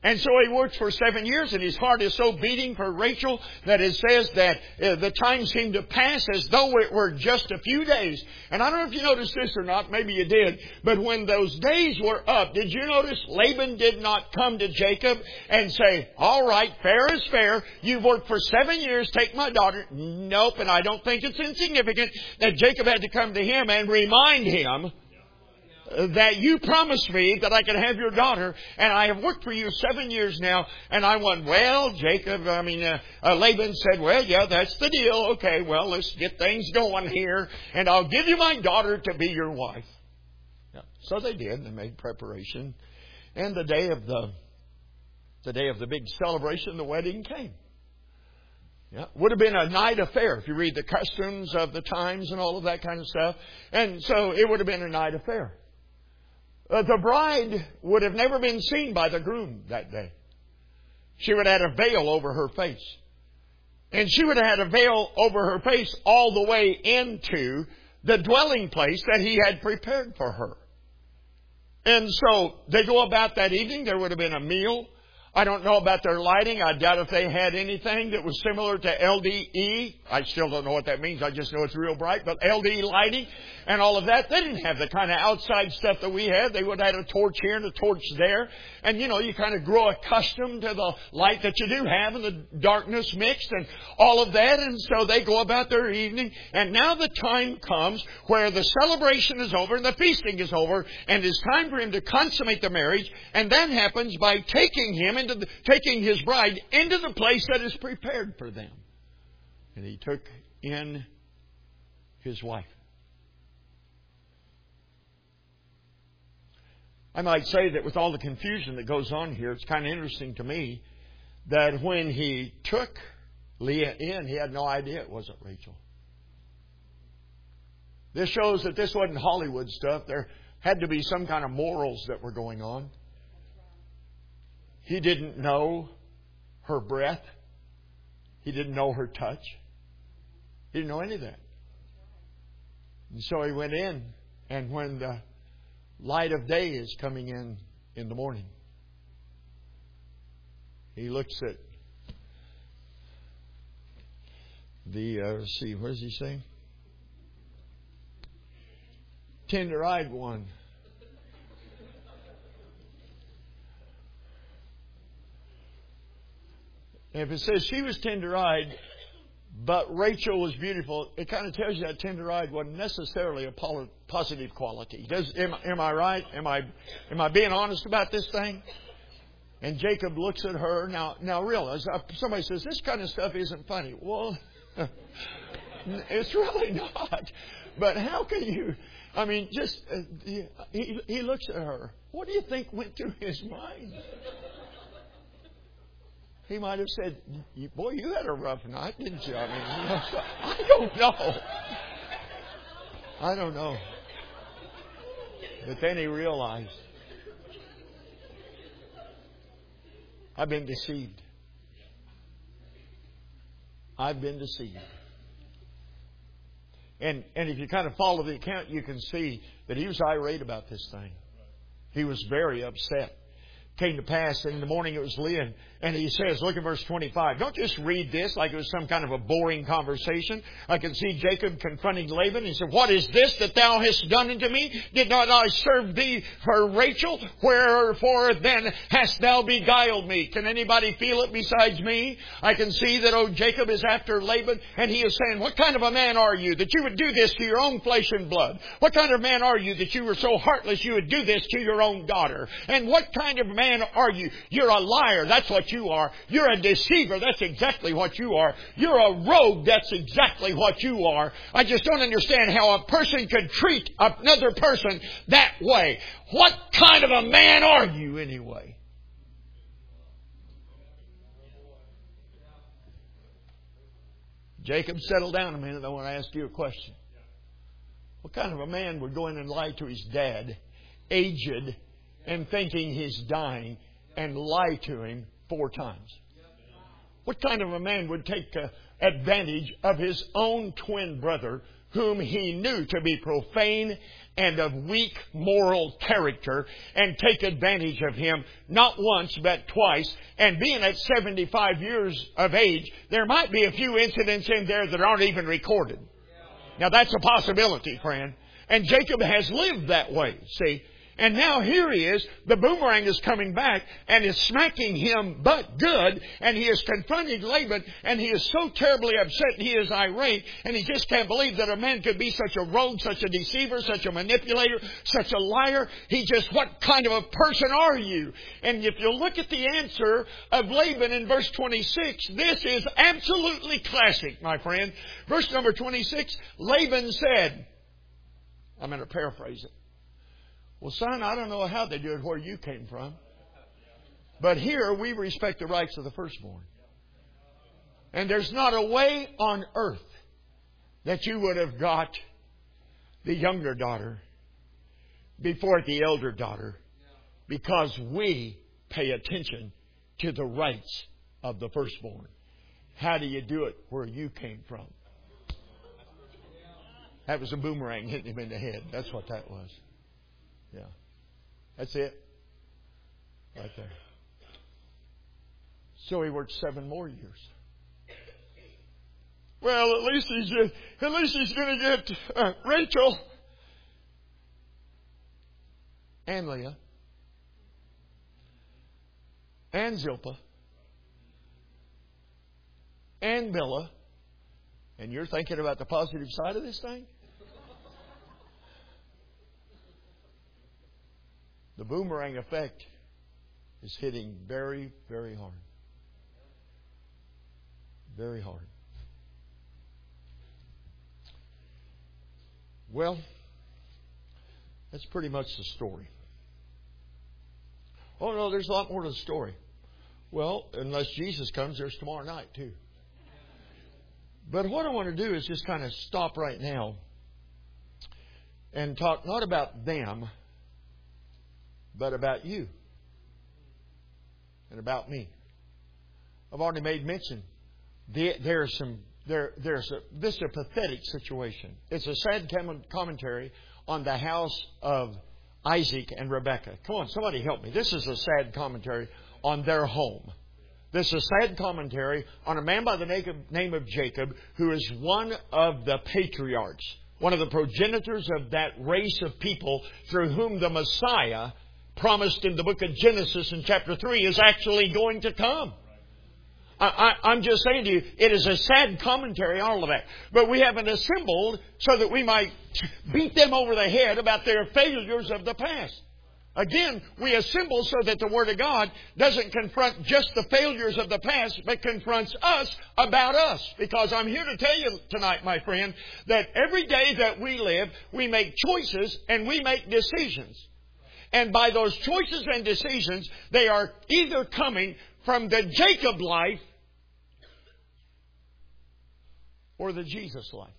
And so he worked for seven years, and his heart is so beating for Rachel that it says that uh, the time seemed to pass as though it were just a few days. And I don't know if you noticed this or not, maybe you did, but when those days were up, did you notice Laban did not come to Jacob and say, all right, fair is fair, you've worked for seven years, take my daughter. Nope, and I don't think it's insignificant that Jacob had to come to him and remind him that you promised me that I could have your daughter, and I have worked for you seven years now, and I went, well, Jacob, I mean, uh, uh, Laban said, well, yeah, that's the deal. Okay, well, let's get things going here, and I'll give you my daughter to be your wife. Yeah. So they did. They made preparation, and the day of the the day of the big celebration, the wedding came. Yeah, would have been a night affair if you read the customs of the times and all of that kind of stuff, and so it would have been a night affair. Uh, the bride would have never been seen by the groom that day. She would have had a veil over her face. And she would have had a veil over her face all the way into the dwelling place that he had prepared for her. And so they go about that evening. There would have been a meal. I don't know about their lighting. I doubt if they had anything that was similar to L D E. I still don't know what that means. I just know it's real bright. But L D E lighting and all of that, they didn't have the kind of outside stuff that we had. They would have had a torch here and a torch there. And, you know, you kind of grow accustomed to the light that you do have and the darkness mixed and all of that. And so they go about their evening. And now the time comes where the celebration is over and the feasting is over. And it's time for him to consummate the marriage. And that happens by taking him into the, taking his bride into the place that is prepared for them. And he took in his wife. I might say that with all the confusion that goes on here, it's kind of interesting to me that when he took Leah in, he had no idea it wasn't Rachel. This shows that this wasn't Hollywood stuff. There had to be some kind of morals that were going on. He didn't know her breath. He didn't know her touch. He didn't know any of that. And so he went in, and when the light of day is coming in in the morning, he looks at the, uh, let's see, what does he say? Tender-eyed one. If it says she was tender-eyed, but Rachel was beautiful, it kind of tells you that tender-eyed wasn't necessarily a positive quality. Does, am, am I right? Am I am I being honest about this thing? And Jacob looks at her. Now, now realize, somebody says, this kind of stuff isn't funny. Well, it's really not. But how can you... I mean, just... Uh, he, he looks at her. What do you think went through his mind? He might have said, boy, you had a rough night, didn't you? I mean, you know, so, I don't know. I don't know. But then he realized, I've been deceived. I've been deceived. And, and if you kind of follow the account, you can see that he was irate about this thing. He was very upset. Came to pass, and in the morning it was Leah, and he says, look at verse twenty-five. Don't just read this like it was some kind of a boring conversation. I can see Jacob confronting Laban. He said, what is this that thou hast done unto me? Did not I serve thee for Rachel? Wherefore then hast thou beguiled me? Can anybody feel it besides me? I can see that, oh, Jacob is after Laban, and he is saying, what kind of a man are you that you would do this to your own flesh and blood? What kind of man are you that you were so heartless you would do this to your own daughter? And what kind of man are you? You're a liar. That's what you are. You're a deceiver. That's exactly what you are. You're a rogue. That's exactly what you are. I just don't understand how a person could treat another person that way. What kind of a man are you anyway? Jacob, settle down a minute. I want to ask you a question. What kind of a man would go in and lie to his dad, aged, and thinking he's dying, and lie to him four times? What kind of a man would take uh, advantage of his own twin brother whom he knew to be profane and of weak moral character, and take advantage of him, not once but twice. And being at seventy-five years of age, there might be a few incidents in there that aren't even recorded. Now that's a possibility, friend. And Jacob has lived that way, see. And now here he is, the boomerang is coming back and is smacking him but good, and he is confronting Laban, and he is so terribly upset and he is irate, and he just can't believe that a man could be such a rogue, such a deceiver, such a manipulator, such a liar. He just, what kind of a person are you? And if you look at the answer of Laban in verse twenty-six, this is absolutely classic, my friend. Verse number twenty-six, Laban said, I'm going to paraphrase it. Well, son, I don't know how they do it where you came from. But here we respect the rights of the firstborn. And there's not a way on earth that you would have got the younger daughter before the elder daughter, because we pay attention to the rights of the firstborn. How do you do it where you came from? That was a boomerang hitting him in the head. That's what that was. Yeah. That's it. Right there. So he worked seven more years. Well, at least he's at least he's going to get uh, Rachel and Leah and Zilpah and Bilhah. And you're thinking about the positive side of this thing? The boomerang effect is hitting very, very hard. Very hard. Well, that's pretty much the story. Oh, no, there's a lot more to the story. Well, unless Jesus comes, there's tomorrow night, too. But what I want to do is just kind of stop right now and talk not about them, but about you and about me. I've already made mention. There's some. There, there's a. This is a pathetic situation. It's a sad commentary on the house of Isaac and Rebekah. Come on, somebody help me. This is a sad commentary on their home. This is a sad commentary on a man by the name of Jacob, who is one of the patriarchs, one of the progenitors of that race of people through whom the Messiah, promised in the book of Genesis in chapter three, is actually going to come. I, I, I'm just saying to you, it is a sad commentary, all of that. But we haven't assembled so that we might beat them over the head about their failures of the past. Again, we assemble so that the Word of God doesn't confront just the failures of the past, but confronts us about us. Because I'm here to tell you tonight, my friend, that every day that we live, we make choices and we make decisions. And by those choices and decisions, they are either coming from the Jacob life or the Jesus life.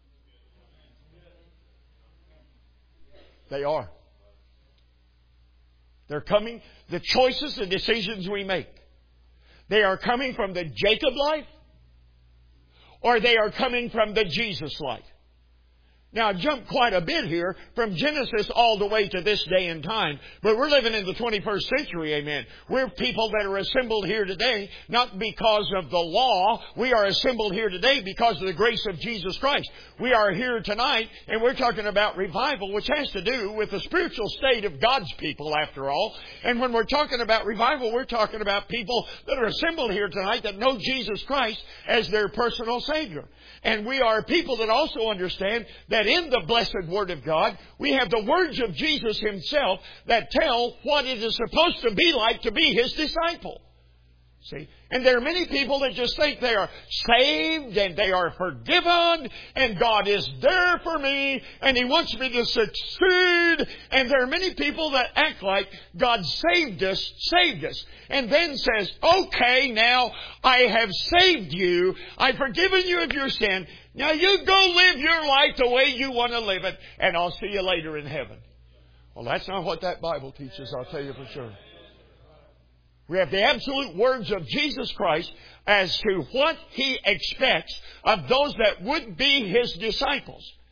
They are. They're coming, the choices and decisions we make, they are coming from the Jacob life or they are coming from the Jesus life. Now, I've jumped quite a bit here from Genesis all the way to this day and time. But we're living in the twenty-first century, amen. We're people that are assembled here today, not because of the law. We are assembled here today because of the grace of Jesus Christ. We are here tonight, and we're talking about revival, which has to do with the spiritual state of God's people, after all. And when we're talking about revival, we're talking about people that are assembled here tonight that know Jesus Christ as their personal Savior. And we are people that also understand that in the blessed Word of God, we have the words of Jesus Himself that tell what it is supposed to be like to be His disciple. See? And there are many people that just think they are saved and they are forgiven and God is there for me and He wants me to succeed. And there are many people that act like God saved us, saved us, and then says, okay, now I have saved you. I've forgiven you of your sin. Now you go live your life the way you want to live it, and I'll see you later in heaven. Well, that's not what that Bible teaches, I'll tell you for sure. We have the absolute words of Jesus Christ as to what He expects of those that would be His disciples.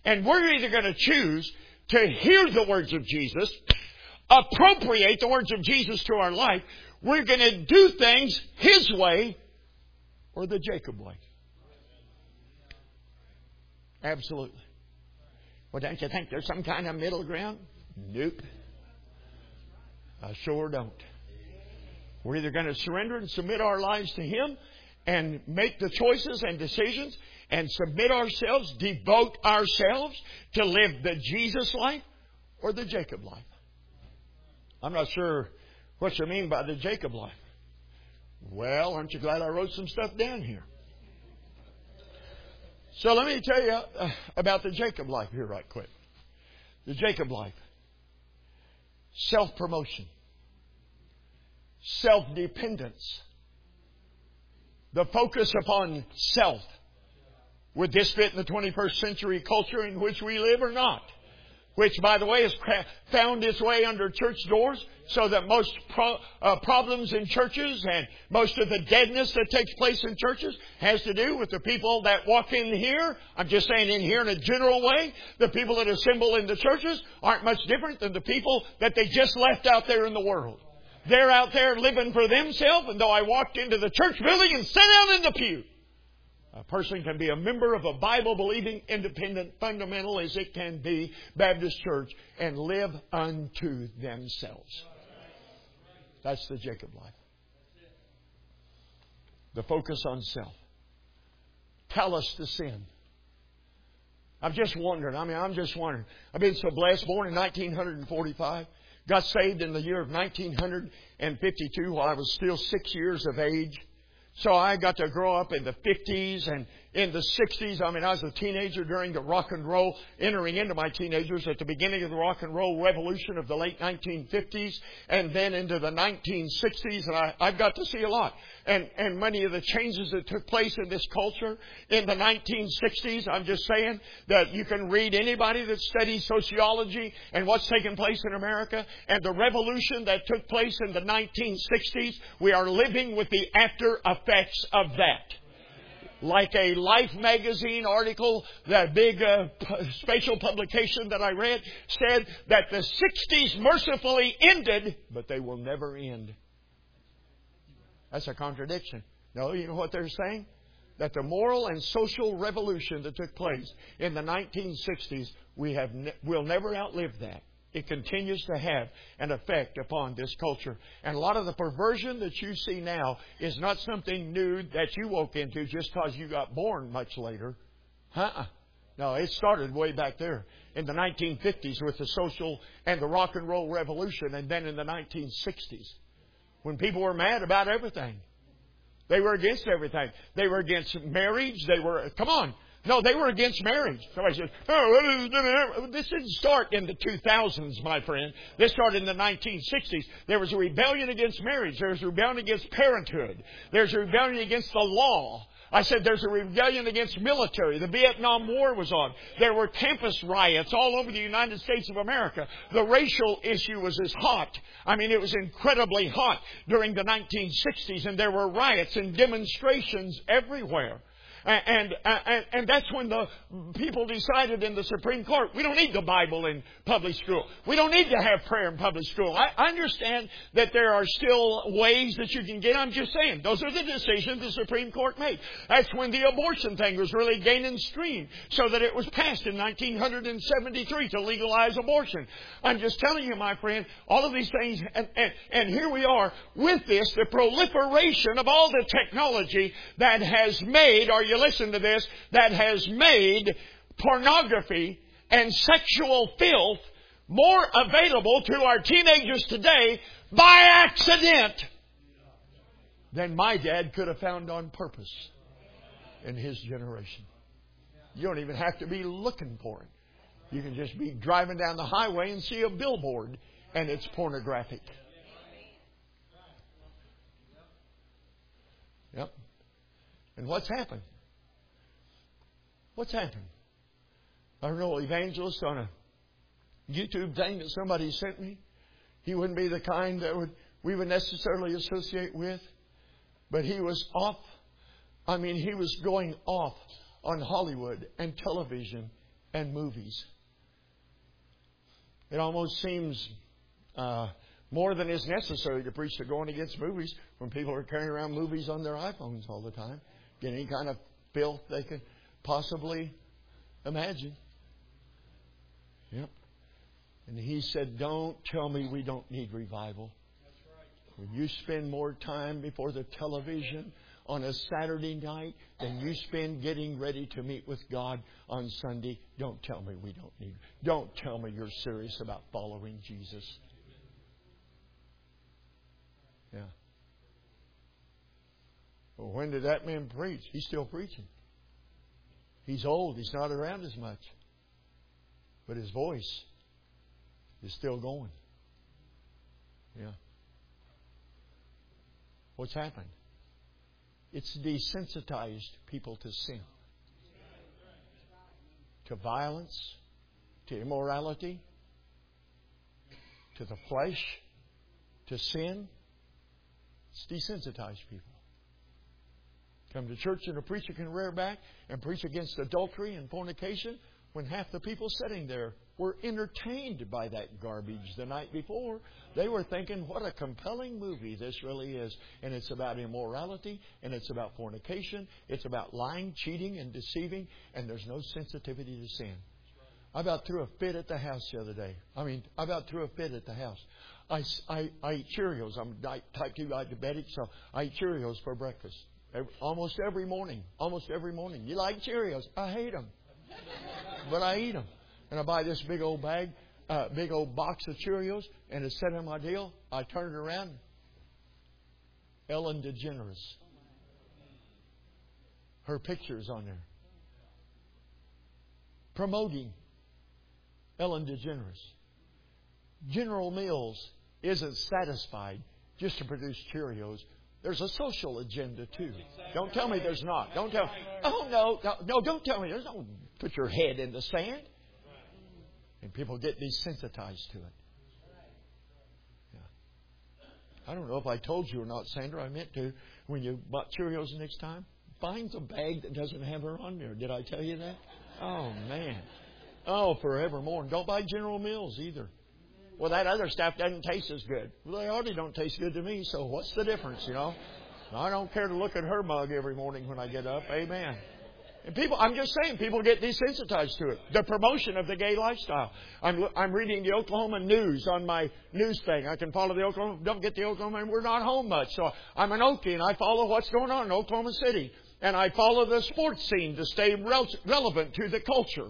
And we're either going to choose to hear the words of Jesus, appropriate the words of Jesus to our life. We're going to do things His way or the Jacob way. Absolutely. Well, don't you think there's some kind of middle ground? Nope. I sure don't. We're either going to surrender and submit our lives to Him and make the choices and decisions and submit ourselves, devote ourselves to live the Jesus life or the Jacob life. I'm not sure what you mean by the Jacob life. Well, aren't you glad I wrote some stuff down here? So let me tell you uh, about the Jacob life here right quick. The Jacob life. Self-promotion. Self-dependence. The focus upon self. Would this fit in the twenty-first century culture in which we live or not? Which, by the way, has found its way under church doors, so that most pro- uh, problems in churches and most of the deadness that takes place in churches has to do with the people that walk in here. I'm just saying in here in a general way. The people that assemble in the churches aren't much different than the people that they just left out there in the world. They're out there living for themselves, and though I walked into the church building and sat down in the pew, a person can be a member of a Bible-believing, independent, fundamental as it can be, Baptist church and live unto themselves. That's the Jacob life. The focus on self. Callous to sin. I'm just wondering. I mean, I'm just wondering. I've been so blessed. Born in nineteen forty-five. Got saved in the year of nineteen fifty-two while I was still six years of age. So I got to grow up in the fifties and in the sixties. I mean, I was a teenager during the rock and roll, entering into my teenagers at the beginning of the rock and roll revolution of the late nineteen fifties and then into the nineteen sixties. And I, I've got to see a lot. And, and many of the changes that took place in this culture in the nineteen sixties, I'm just saying that you can read anybody that studies sociology and what's taken place in America and the revolution that took place in the nineteen sixties. We are living with the after effects of that. Like a Life magazine article, that big uh, p- spatial publication that I read, said that the sixties mercifully ended, but they will never end. That's a contradiction. No, you know what they're saying? That the moral and social revolution that took place in the nineteen sixties, we have ne- we'll never outlive that. It continues to have an effect upon this culture. And a lot of the perversion that you see now is not something new that you woke into just because you got born much later. Uh-uh. No, it started way back there in the nineteen fifties with the social and the rock and roll revolution, and then in the nineteen sixties when people were mad about everything. They were against everything. They were against marriage. They were, come on. No, they were against marriage. Somebody says, oh, this didn't start in the two thousands, my friend. This started in the nineteen sixties. There was a rebellion against marriage. There was a rebellion against parenthood. There's a rebellion against the law. I said there's a rebellion against military. The Vietnam War was on. There were campus riots all over the United States of America. The racial issue was as hot. I mean, it was incredibly hot during the nineteen sixties, and there were riots and demonstrations everywhere. And, and, and that's when the people decided in the Supreme Court, we don't need the Bible in public school. We don't need to have prayer in public school. I understand that there are still ways that you can get. I'm just saying, those are the decisions the Supreme Court made. That's when the abortion thing was really gaining steam, so that it was passed in nineteen seventy-three to legalize abortion. I'm just telling you, my friend, all of these things, and, and, and here we are with this, the proliferation of all the technology that has made, are you listen to this, that has made pornography and sexual filth more available to our teenagers today by accident than my dad could have found on purpose in his generation. You don't even have to be looking for it. You can just be driving down the highway and see a billboard and it's pornographic. Yep. And what's happened? What's happened? I heard an evangelist on a YouTube thing that somebody sent me. He wouldn't be the kind that would we would necessarily associate with. But he was off. I mean, he was going off on Hollywood and television and movies. It almost seems uh, more than is necessary to preach to going against movies when people are carrying around movies on their iPhones all the time. Get any kind of filth they could possibly imagine. Yep. And he said, don't tell me we don't need revival. When you spend more time before the television on a Saturday night than you spend getting ready to meet with God on Sunday, don't tell me we don't need. Don't tell me you're serious about following Jesus. Yeah. Well, when did that man preach? He's still preaching. He's old. He's not around as much. But his voice is still going. Yeah. What's happened? It's desensitized people to sin, to violence, to immorality, to the flesh, to sin. It's desensitized people. Come to church and a preacher can rear back and preach against adultery and fornication when half the people sitting there were entertained by that garbage the night before. They were thinking, what a compelling movie this really is. And it's about immorality, and it's about fornication, it's about lying, cheating, and deceiving, and there's no sensitivity to sin. I about threw a fit at the house the other day. I mean, I about threw a fit at the house. I, I, I eat Cheerios. I'm type two diabetic, so I eat Cheerios for breakfast. Every, almost every morning. Almost every morning. You like Cheerios? I hate them. But I eat them. And I buy this big old bag, uh, big old box of Cheerios, and it's set on my deal. I turn it around. Ellen DeGeneres. Her picture is on there. Promoting Ellen DeGeneres. General Mills isn't satisfied just to produce Cheerios. There's a social agenda too. Don't tell me there's not. Don't tell. Oh no, no, no! Don't tell me there's no. Put your head in the sand. And people get desensitized to it. Yeah. I don't know if I told you or not, Sandra. I meant to. When you bought Cheerios the next time, find a bag that doesn't have her on there. Did I tell you that? Oh man. Oh, forevermore. And don't buy General Mills either. Well, that other stuff doesn't taste as good. Well, they already don't taste good to me, so what's the difference, you know? I don't care to look at her mug every morning when I get up. Amen. And people, I'm just saying, people get desensitized to it. The promotion of the gay lifestyle. I'm I'm reading the Oklahoma News on my news thing. I can follow the Oklahoma, don't get the Oklahoma, and we're not home much. So I'm an Okie, and I follow what's going on in Oklahoma City. And I follow the sports scene to stay rel- relevant to the culture.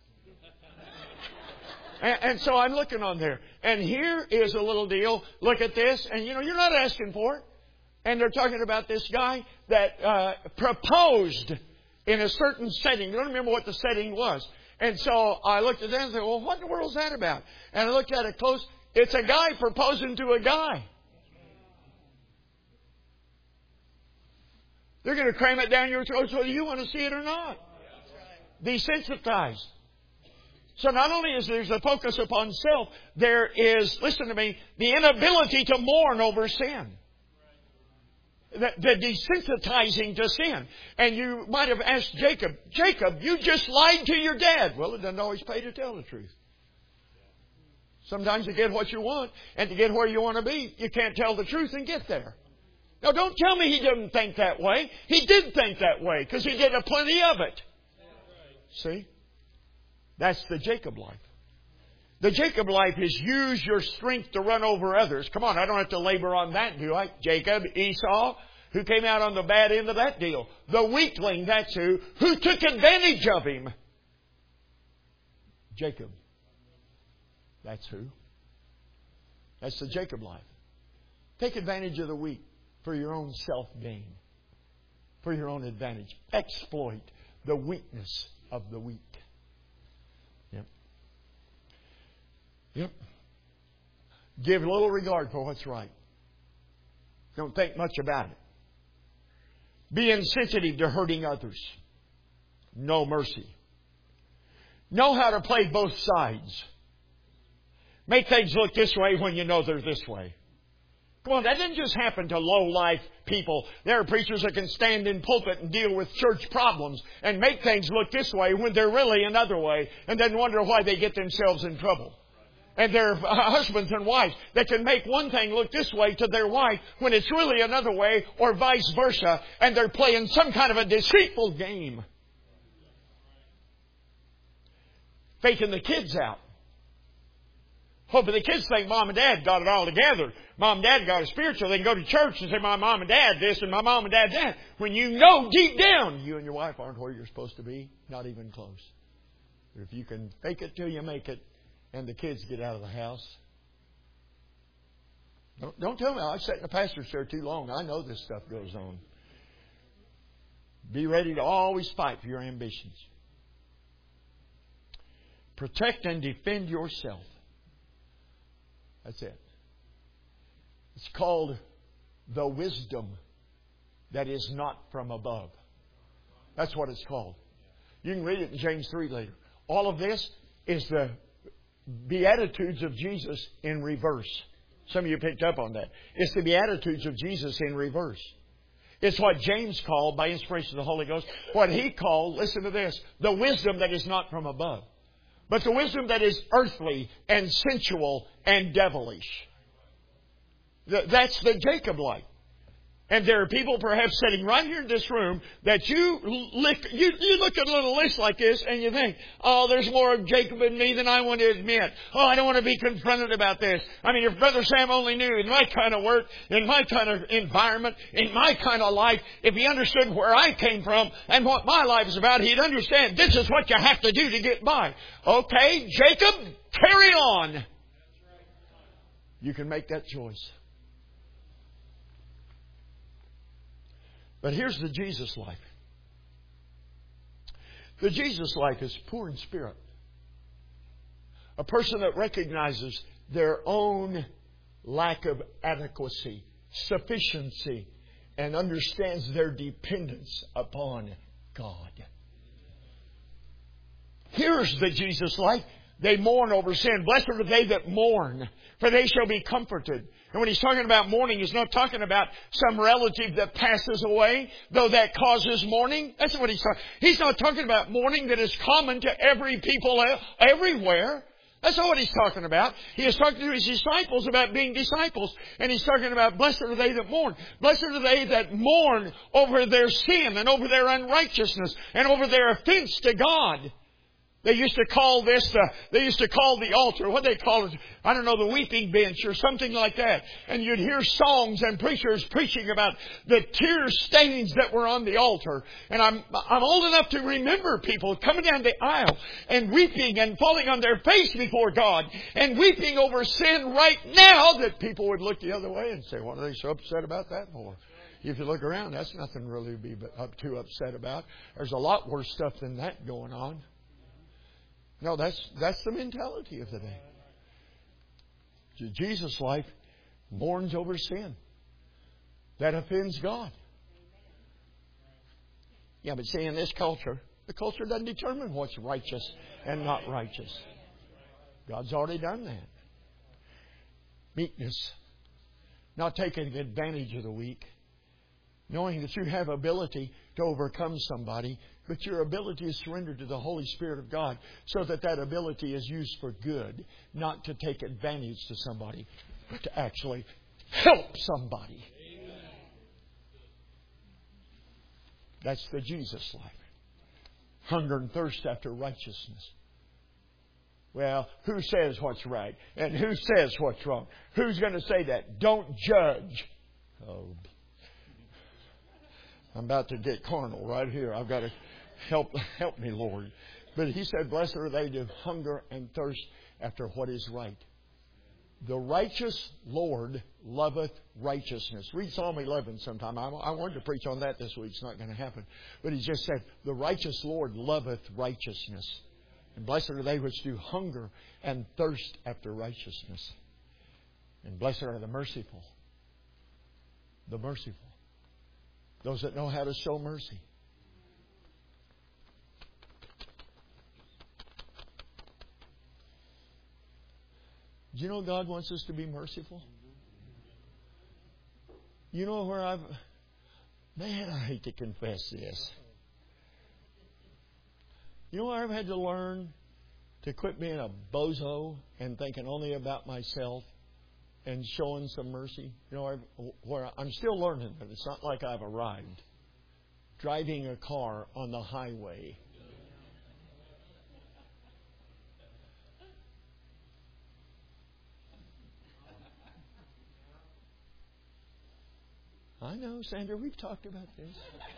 And, and so I'm looking on there. And here is a little deal. Look at this. And, you know, you're not asking for it. And they're talking about this guy that uh, proposed in a certain setting. I don't remember what the setting was. And so I looked at that and said, well, what in the world is that about? And I looked at it close. It's a guy proposing to a guy. They're going to cram it down your throat whether you want to see it or not. Desensitized. So not only is there the focus upon self, there is, listen to me, the inability to mourn over sin. The, the desensitizing to sin. And you might have asked Jacob, Jacob, you just lied to your dad. Well, it doesn't always pay to tell the truth. Sometimes to get what you want and to get where you want to be, you can't tell the truth and get there. Now, don't tell me he didn't think that way. He did think that way because he did a plenty of it. See? That's the Jacob life. The Jacob life is use your strength to run over others. Come on, I don't have to labor on that, do I? Jacob, Esau, who came out on the bad end of that deal. The weakling, that's who. Who took advantage of him? Jacob. That's who. That's the Jacob life. Take advantage of the weak for your own self-gain. For your own advantage. Exploit the weakness of the weak. Yep. Yep. Give little regard for what's right. Don't think much about it. Be insensitive to hurting others. No mercy. Know how to play both sides. Make things look this way when you know they're this way. Come on, that didn't just happen to low-life people. There are preachers that can stand in pulpit and deal with church problems and make things look this way when they're really another way, and then wonder why they get themselves in trouble. And there are husbands and wives that can make one thing look this way to their wife when it's really another way, or vice versa, and they're playing some kind of a deceitful game. Faking the kids out. Hoping the kids think Mom and Dad got it all together. Mom and Dad got it spiritual. They can go to church and say, my Mom and Dad this and my Mom and Dad that. When you know deep down, you and your wife aren't where you're supposed to be. Not even close. But if you can fake it till you make it, and the kids get out of the house. Don't, don't tell me. I've sat in the pastor's chair too long. I know this stuff goes on. Be ready to always fight for your ambitions. Protect and defend yourself. That's it. It's called the wisdom that is not from above. That's what it's called. You can read it in James three later. All of this is the Beatitudes of Jesus in reverse. Some of you picked up on that. It's the Beatitudes of Jesus in reverse. It's what James called, by inspiration of the Holy Ghost, what he called, listen to this, the wisdom that is not from above, but the wisdom that is earthly and sensual and devilish. That's the Jacob life. And there are people perhaps sitting right here in this room that you look, you, you look at a little list like this and you think, oh, there's more of Jacob in me than I want to admit. Oh, I don't want to be confronted about this. I mean, if Brother Sam only knew in my kind of work, in my kind of environment, in my kind of life, if he understood where I came from and what my life is about, he'd understand this is what you have to do to get by. Okay, Jacob, carry on. You can make that choice. But here's the Jesus life. The Jesus life is poor in spirit. A person that recognizes their own lack of adequacy, sufficiency, and understands their dependence upon God. Here's the Jesus life. They mourn over sin. Blessed are they that mourn, for they shall be comforted. And when he's talking about mourning, he's not talking about some relative that passes away, though that causes mourning. That's what he's talking. He's not talking about mourning that is common to every people everywhere. That's not what he's talking about. He is talking to his disciples about being disciples. And he's talking about blessed are they that mourn. Blessed are they that mourn over their sin and over their unrighteousness and over their offense to God. They used to call this, the, they used to call the altar, what they call it, I don't know, the weeping bench or something like that. And you'd hear songs and preachers preaching about the tear stains that were on the altar. And I'm, I'm old enough to remember people coming down the aisle and weeping and falling on their face before God and weeping over sin right now that people would look the other way and say, what are they so upset about that for? If you look around, that's nothing really to be up too upset about. There's a lot worse stuff than that going on. No, that's that's the mentality of the day. Jesus' life mourns over sin that offends God. Yeah, but see, in this culture, the culture doesn't determine what's righteous and not righteous. God's already done that. Meekness, not taking advantage of the weak, knowing that you have ability to overcome somebody, but your ability is surrendered to the Holy Spirit of God so that that ability is used for good, not to take advantage to somebody, but to actually help somebody. Amen. That's the Jesus life. Hunger and thirst after righteousness. Well, who says what's right? And who says what's wrong? Who's going to say that? Don't judge. Oh, I'm about to get carnal right here. I've got to help help me, Lord. But he said, blessed are they that hunger and thirst after what is right. The righteous Lord loveth righteousness. Read Psalm eleven sometime. I, I wanted to preach on that this week. It's not going to happen. But he just said, the righteous Lord loveth righteousness. And blessed are they which do hunger and thirst after righteousness. And blessed are the merciful. The merciful. Those that know how to show mercy. Do you know God wants us to be merciful? You know where I've... Man, I hate to confess this. You know where I've had to learn to quit being a bozo and thinking only about myself and showing some mercy? You know, I've, where I'm still learning, but it's not like I've arrived. Driving a car on the highway. I know, Sandra, we've talked about this.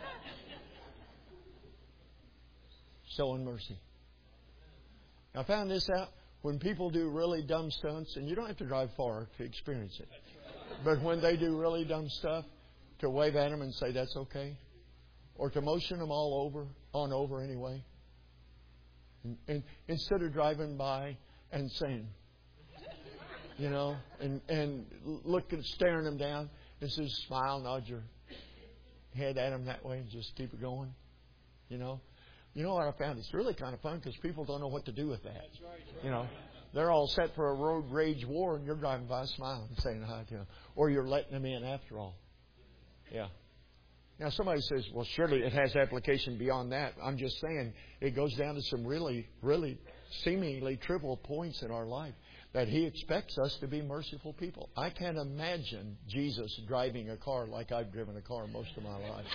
Showing mercy. I found this out when people do really dumb stunts, and you don't have to drive far to experience it. But when they do really dumb stuff, to wave at them and say that's okay, or to motion them all over, on over anyway, and, and instead of driving by and saying, you know, and and looking, staring them down, just smile, nod your head at them that way, and just keep it going, you know. You know what I found? It's really kind of fun because people don't know what to do with that. That's right, that's right. You know, they're all set for a road rage war, and you're driving by smiling and saying hi to them. Or you're letting them in after all. Yeah. Now, somebody says, well, surely it has application beyond that. I'm just saying it goes down to some really, really seemingly trivial points in our life that He expects us to be merciful people. I can't imagine Jesus driving a car like I've driven a car most of my life.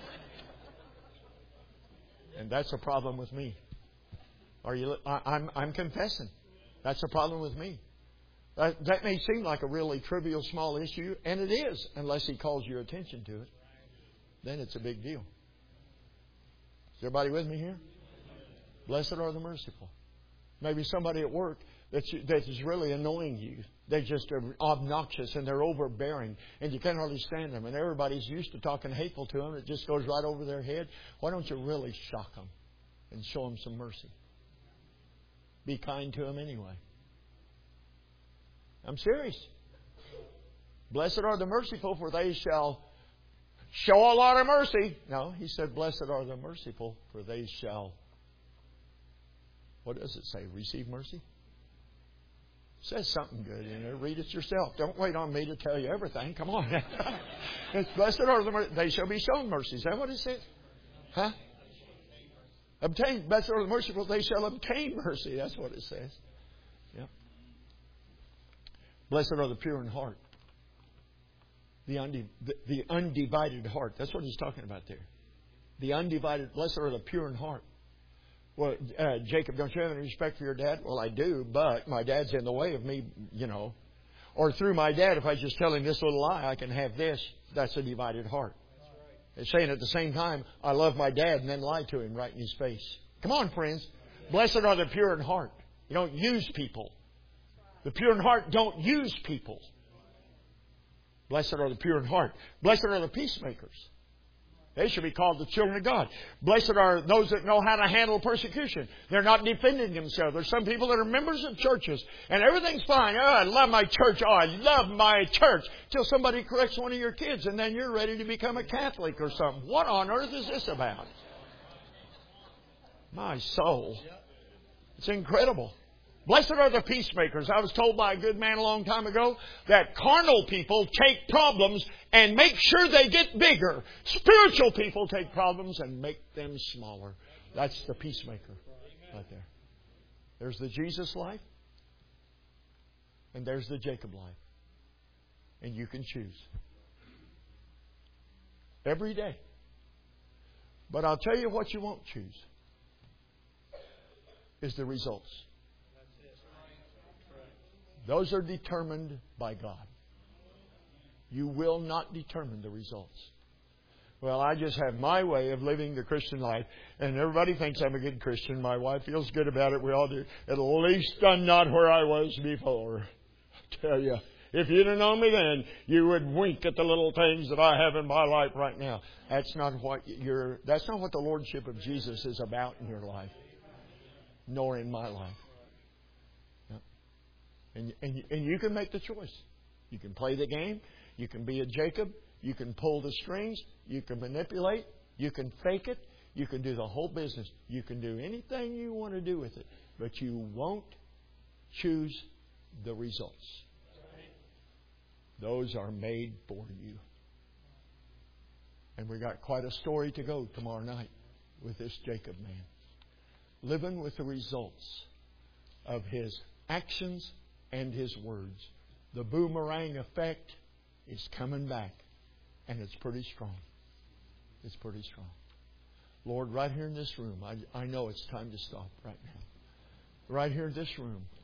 And that's a problem with me. Are you? I, I'm I'm confessing. That's a problem with me. That, that may seem like a really trivial, small issue, and it is, unless He calls your attention to it. Then it's a big deal. Is everybody with me here? Blessed are the merciful. Maybe somebody at work that's, that is really annoying you. They're just obnoxious and they're overbearing and you can't hardly stand them. And everybody's used to talking hateful to them. It just goes right over their head. Why don't you really shock them and show them some mercy? Be kind to them anyway. I'm serious. Blessed are the merciful, for they shall show a lot of mercy. No, He said, blessed are the merciful, for they shall... What does it say? Receive mercy? It says something good in there. Read it yourself. Don't wait on me to tell you everything. Come on. It's blessed are the merciful. They shall be shown mercy. Is that what it says? Huh? Obtain. Blessed are the merciful. They shall obtain mercy. That's what it says. Yeah. Blessed are the pure in heart. The, undi- the, the undivided heart. That's what He's talking about there. The undivided. Blessed are the pure in heart. Well, uh, Jacob, don't you have any respect for your dad? Well, I do, but my dad's in the way of me, you know. Or through my dad, if I just tell him this little lie, I can have this. That's a divided heart. It's saying at the same time, I love my dad and then lie to him right in his face. Come on, friends. Blessed are the pure in heart. You don't use people. The pure in heart don't use people. Blessed are the pure in heart. Blessed are the peacemakers. They should be called the children of God. Blessed are those that know how to handle persecution. They're not defending themselves. There's some people that are members of churches and everything's fine. Oh, I love my church. Oh, I love my church. Till somebody corrects one of your kids and then you're ready to become a Catholic or something. What on earth is this about? My soul. It's incredible. Blessed are the peacemakers. I was told by a good man a long time ago that carnal people take problems and make sure they get bigger. Spiritual people take problems and make them smaller. That's the peacemaker right there. There's the Jesus life and there's the Jacob life. And you can choose. Every day. But I'll tell you what you won't choose. Is the results. Those are determined by God. You will not determine the results. Well, I just have my way of living the Christian life, and everybody thinks I'm a good Christian. My wife feels good about it. We all do. At least I'm not where I was before. I tell you, if you'd have known me then, you would wink at the little things that I have in my life right now. That's not what you're. That's not what the Lordship of Jesus is about in your life, nor in my life. And, and, and you can make the choice. You can play the game. You can be a Jacob. You can pull the strings. You can manipulate. You can fake it. You can do the whole business. You can do anything you want to do with it. But you won't choose the results. Those are made for you. And we got quite a story to go tomorrow night with this Jacob man. Living with the results of his actions and his words. The boomerang effect is coming back. And it's pretty strong. It's pretty strong. Lord, right here in this room, I, I know it's time to stop right now. Right here in this room,